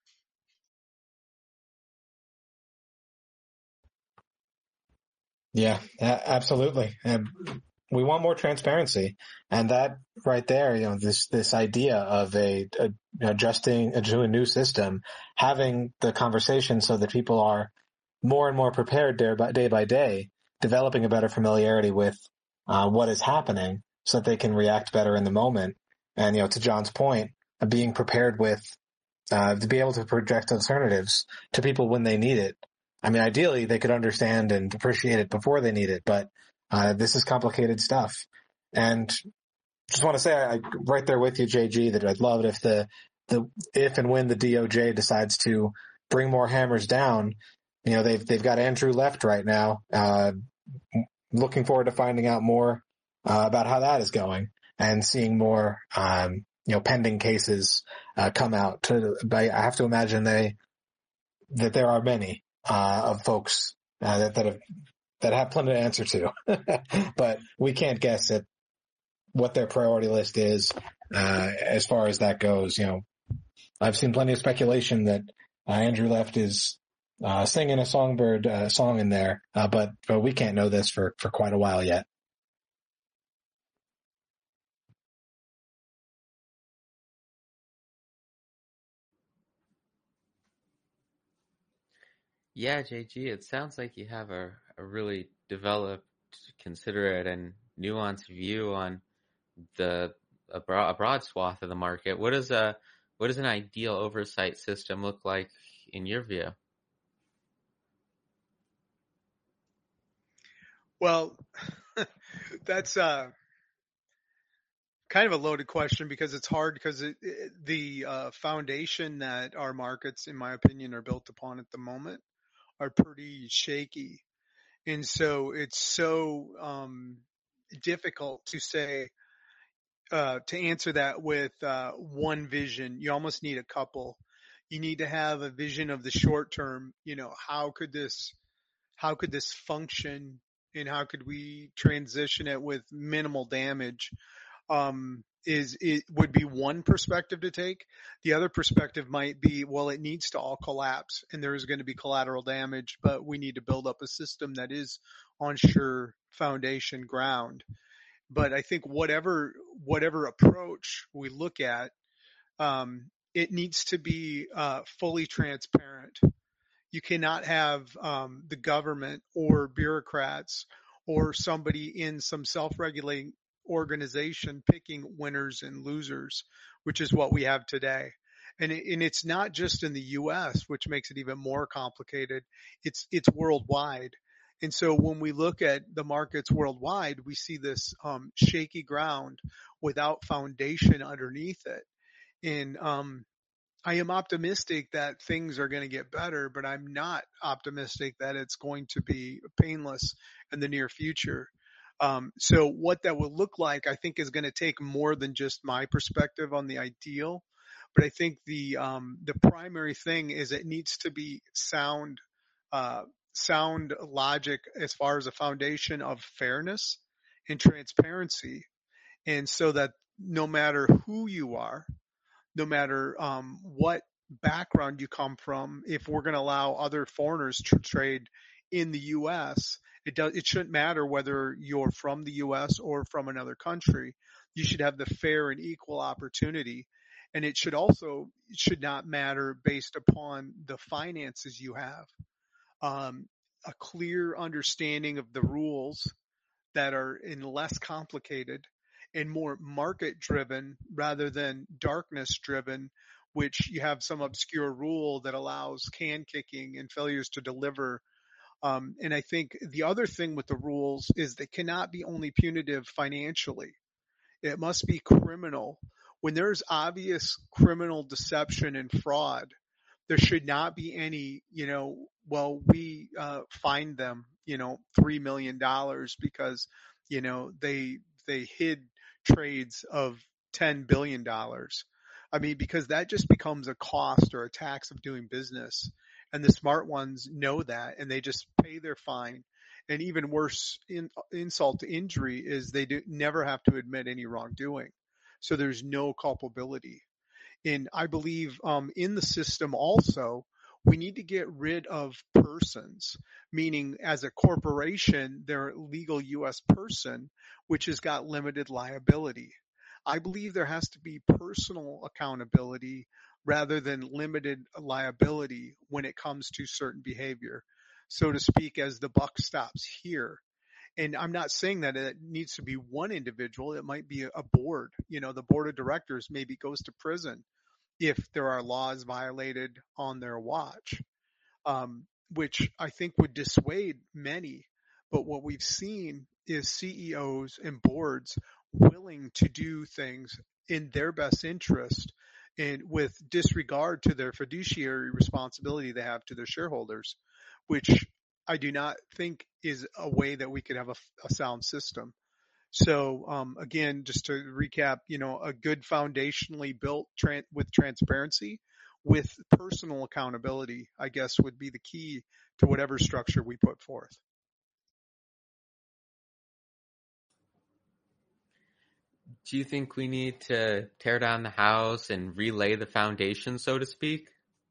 Yeah, absolutely. And we want more transparency, and that right there, this idea of adjusting to a new system, having the conversation so that people are more and more prepared day by day, developing a better familiarity with what is happening, so that they can react better in the moment. And to John's point, being prepared with to be able to project alternatives to people when they need it. I mean, ideally, they could understand and appreciate it before they need it, but this is complicated stuff. And just want to say, I right there with you, JG, that I'd love it if and when the DOJ decides to bring more hammers down. They've got Andrew Left right now. Looking forward to finding out more about how that is going and seeing more, pending cases come out. I have to imagine that there are many of folks that have plenty to answer to, but we can't guess at what their priority list is as far as that goes. I've seen plenty of speculation that Andrew Left is singing a Songbird song in there, but we can't know this for quite a while yet. Yeah, JG, it sounds like you have a really developed, considerate, and nuanced view on a broad swath of the market. What does an ideal oversight system look like in your view? Well, that's kind of a loaded question, because it's hard, because the foundation that our markets, in my opinion, are built upon at the moment are pretty shaky. And so it's so difficult to say, to answer that with one vision. You almost need a couple. You need to have a vision of the short term. How could this function, and how could we transition it with minimal damage? It would be one perspective to take. The other perspective might be, well, it needs to all collapse and there is going to be collateral damage, but we need to build up a system that is on sure foundation ground. But I think whatever approach we look at, it needs to be fully transparent. You cannot have the government or bureaucrats or somebody in some self-regulating organization picking winners and losers, which is what we have today. And it's not just in the U.S., which makes it even more complicated. It's worldwide. And so when we look at the markets worldwide, we see this shaky ground without foundation underneath it. And I am optimistic that things are going to get better, but I'm not optimistic that it's going to be painless in the near future. So what that will look like, I think, is going to take more than just my perspective on the ideal. But I think the primary thing is it needs to be sound sound logic as far as a foundation of fairness and transparency. And so that no matter who you are, no matter what background you come from, if we're going to allow other foreigners to trade in the U.S., it shouldn't matter whether you're from the U.S. or from another country. You should have the fair and equal opportunity. And it should not matter based upon the finances you have. A clear understanding of the rules that are less complicated and more market driven rather than darkness driven, which you have some obscure rule that allows can kicking and failures to deliver. And I think the other thing with the rules is they cannot be only punitive financially. It must be criminal. When there's obvious criminal deception and fraud, there should not be any, we fined them, $3 million because, they hid trades of $10 billion. I mean, because that just becomes a cost or a tax of doing business. And the smart ones know that, and they just pay their fine. And even worse, insult to injury is they never have to admit any wrongdoing. So there's no culpability. And I believe in the system also, we need to get rid of persons, meaning as a corporation, they're a legal U.S. person, which has got limited liability. I believe there has to be personal accountability rather than limited liability when it comes to certain behavior, so to speak, as the buck stops here. And I'm not saying that it needs to be one individual. It might be a board. The board of directors maybe goes to prison if there are laws violated on their watch, which I think would dissuade many. But what we've seen is CEOs and boards willing to do things in their best interest and with disregard to their fiduciary responsibility they have to their shareholders, which I do not think is a way that we could have a sound system. So again, just to recap, a good foundationally built with transparency, with personal accountability, I guess would be the key to whatever structure we put forth. Do you think we need to tear down the house and relay the foundation, so to speak?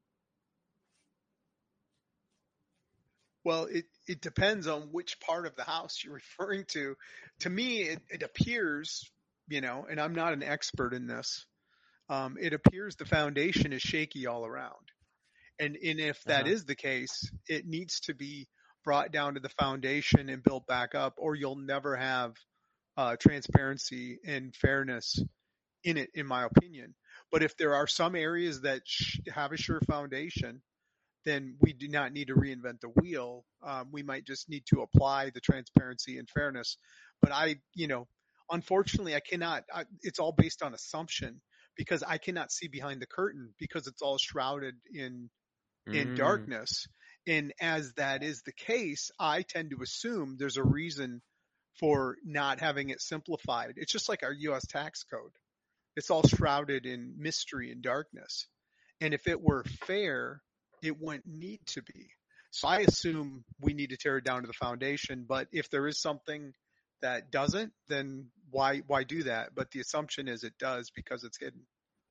Well, it depends on which part of the house you're referring to. To me, it appears, and I'm not an expert in this, it appears the foundation is shaky all around. And if that is the case, it needs to be brought down to the foundation and built back up, or you'll never have transparency and fairness in it, in my opinion. But if there are some areas that have a sure foundation, then we do not need to reinvent the wheel. We might just need to apply the transparency and fairness. But unfortunately, I cannot. It's all based on assumption because I cannot see behind the curtain because it's all shrouded in darkness. And as that is the case, I tend to assume there's a reason for not having it simplified. It's just like our U.S. tax code. It's all shrouded in mystery and darkness. And if it were fair, it wouldn't need to be. So I assume we need to tear it down to the foundation. But if there is something that doesn't, then why do that? But the assumption is it does because it's hidden.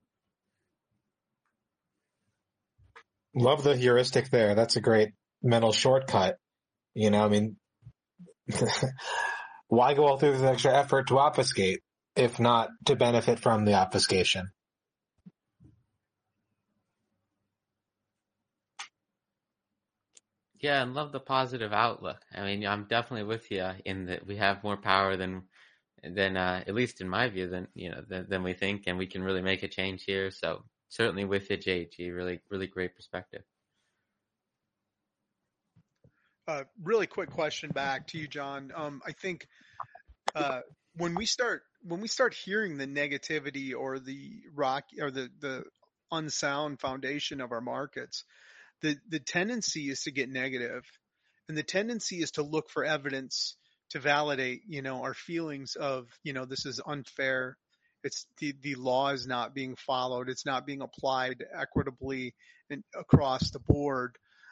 Love the heuristic there. That's a great mental shortcut. Why go all through this extra effort to obfuscate if not to benefit from the obfuscation? Yeah, and love the positive outlook. I mean, I'm definitely with you in that we have more power than at least in my view, than we think, and we can really make a change here. So certainly with it, JG, really, really great perspective. Really quick question back to you, John. I think when we start hearing the negativity or the the unsound foundation of our markets, the tendency is to get negative, and the tendency is to look for evidence to validate, our feelings of, this is unfair. It's the law is not being followed. It's not being applied equitably and across the board.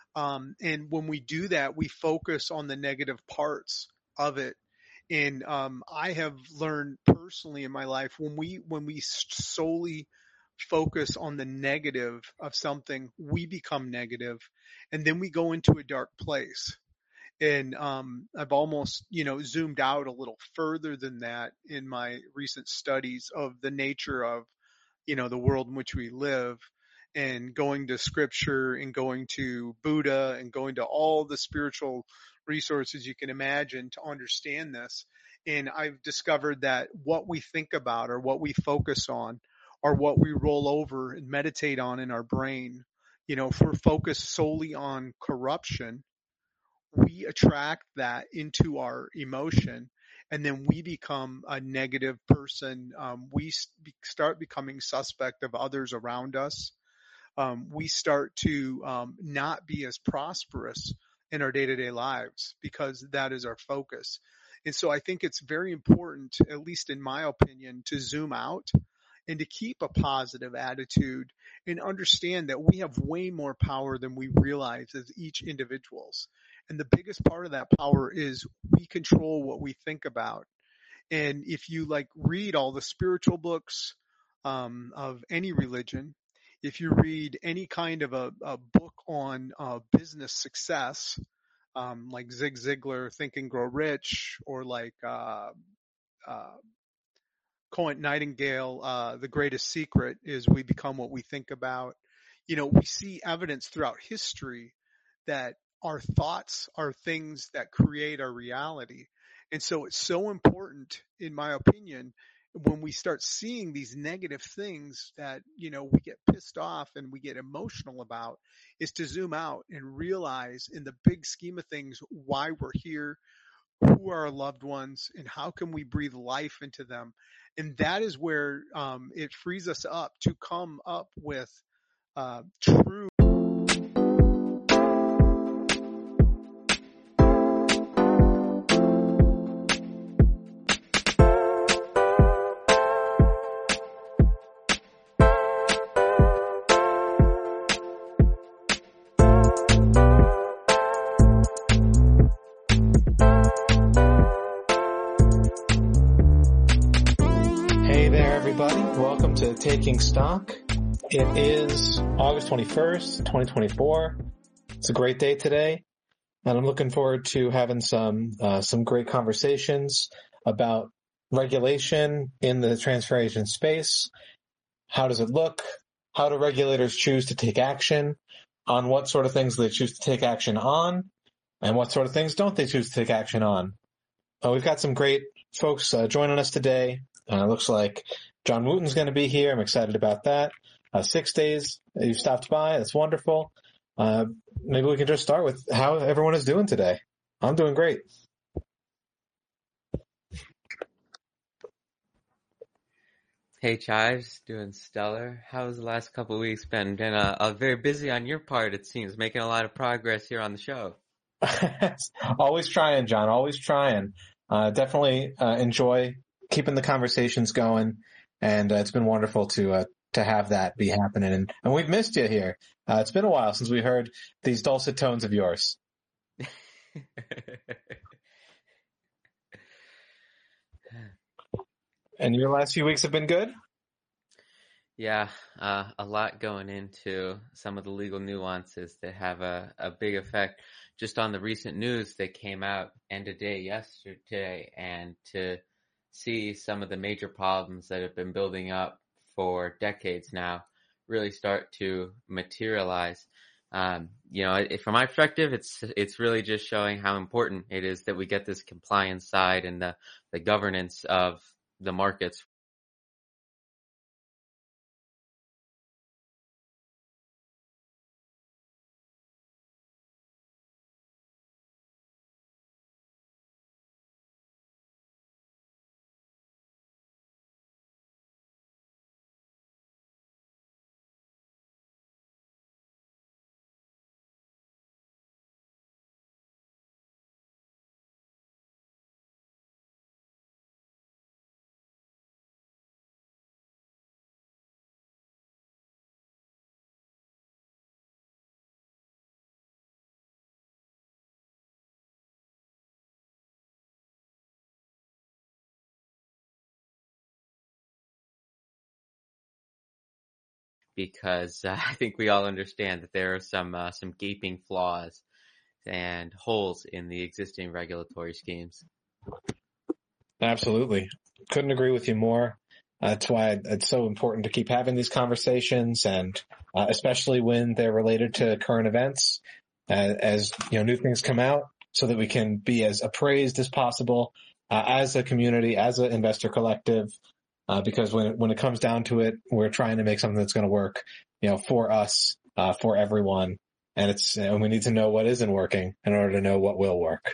And when we do that, we focus on the negative parts of it. And I have learned personally in my life, when we solely focus on the negative of something, we become negative, and then we go into a dark place. And I've almost, zoomed out a little further than that in my recent studies of the nature of, the world in which we live, and going to scripture and going to Buddha and going to all the spiritual resources you can imagine to understand this. And I've discovered that what we think about or what we focus on or what we roll over and meditate on in our brain, if we're focused solely on corruption, we attract that into our emotion, and then we become a negative person. We start becoming suspect of others around us. We start to not be as prosperous in our day-to-day lives because that is our focus. And so I think it's very important, at least in my opinion, to zoom out and to keep a positive attitude and understand that we have way more power than we realize as each individuals. And the biggest part of that power is we control what we think about. And if you read all the spiritual books of any religion, if you read any kind of a book on business success, like Zig Ziglar, Think and Grow Rich, or Cohen Nightingale, The Greatest Secret is we become what we think about. We see evidence throughout history that our thoughts are things that create our reality. And so it's so important, in my opinion, when we start seeing these negative things that, we get pissed off and we get emotional about, is to zoom out and realize in the big scheme of things why we're here, who are our loved ones, and how can we breathe life into them. And that is where it frees us up to come up with true. Welcome to Taking Stock. It is August 21st, 2024. It's a great day today, and I'm looking forward to having some great conversations about regulation in the transfer agent space. How does it look? How do regulators choose to take action? On what sort of things they choose to take action on? And what sort of things don't they choose to take action on? We've got some great folks joining us today. It looks like John Wooten's going to be here. I'm excited about that. 6 days you've stopped by. That's wonderful. Maybe we can just start with how everyone is doing today. I'm doing great. Hey, Chives, doing stellar. How's the last couple of weeks been? Been very busy on your part, it seems, making a lot of progress here on the show. Always trying, John. Always trying. Definitely enjoy keeping the conversations going, and it's been wonderful to have that be happening. And we've missed you here. It's been a while since we heard these dulcet tones of yours. And your last few weeks have been good? Yeah, a lot going into some of the legal nuances that have a big effect just on the recent news that came out end of day yesterday, and to see some of the major problems that have been building up for decades now really start to materialize. From my perspective, it's really just showing how important it is that we get this compliance side and the governance of the markets because I think we all understand that there are some gaping flaws and holes in the existing regulatory schemes. Absolutely. Couldn't agree with you more. That's why it's so important to keep having these conversations, and especially when they're related to current events, as new things come out, so that we can be as appraised as possible as a community, as an investor collective. Because when it comes down to it, we're trying to make something that's going to work, for us, for everyone, and we need to know what isn't working in order to know what will work.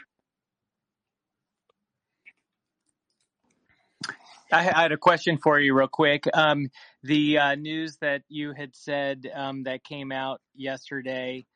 I had a question for you real quick. The news that you had said that came out yesterday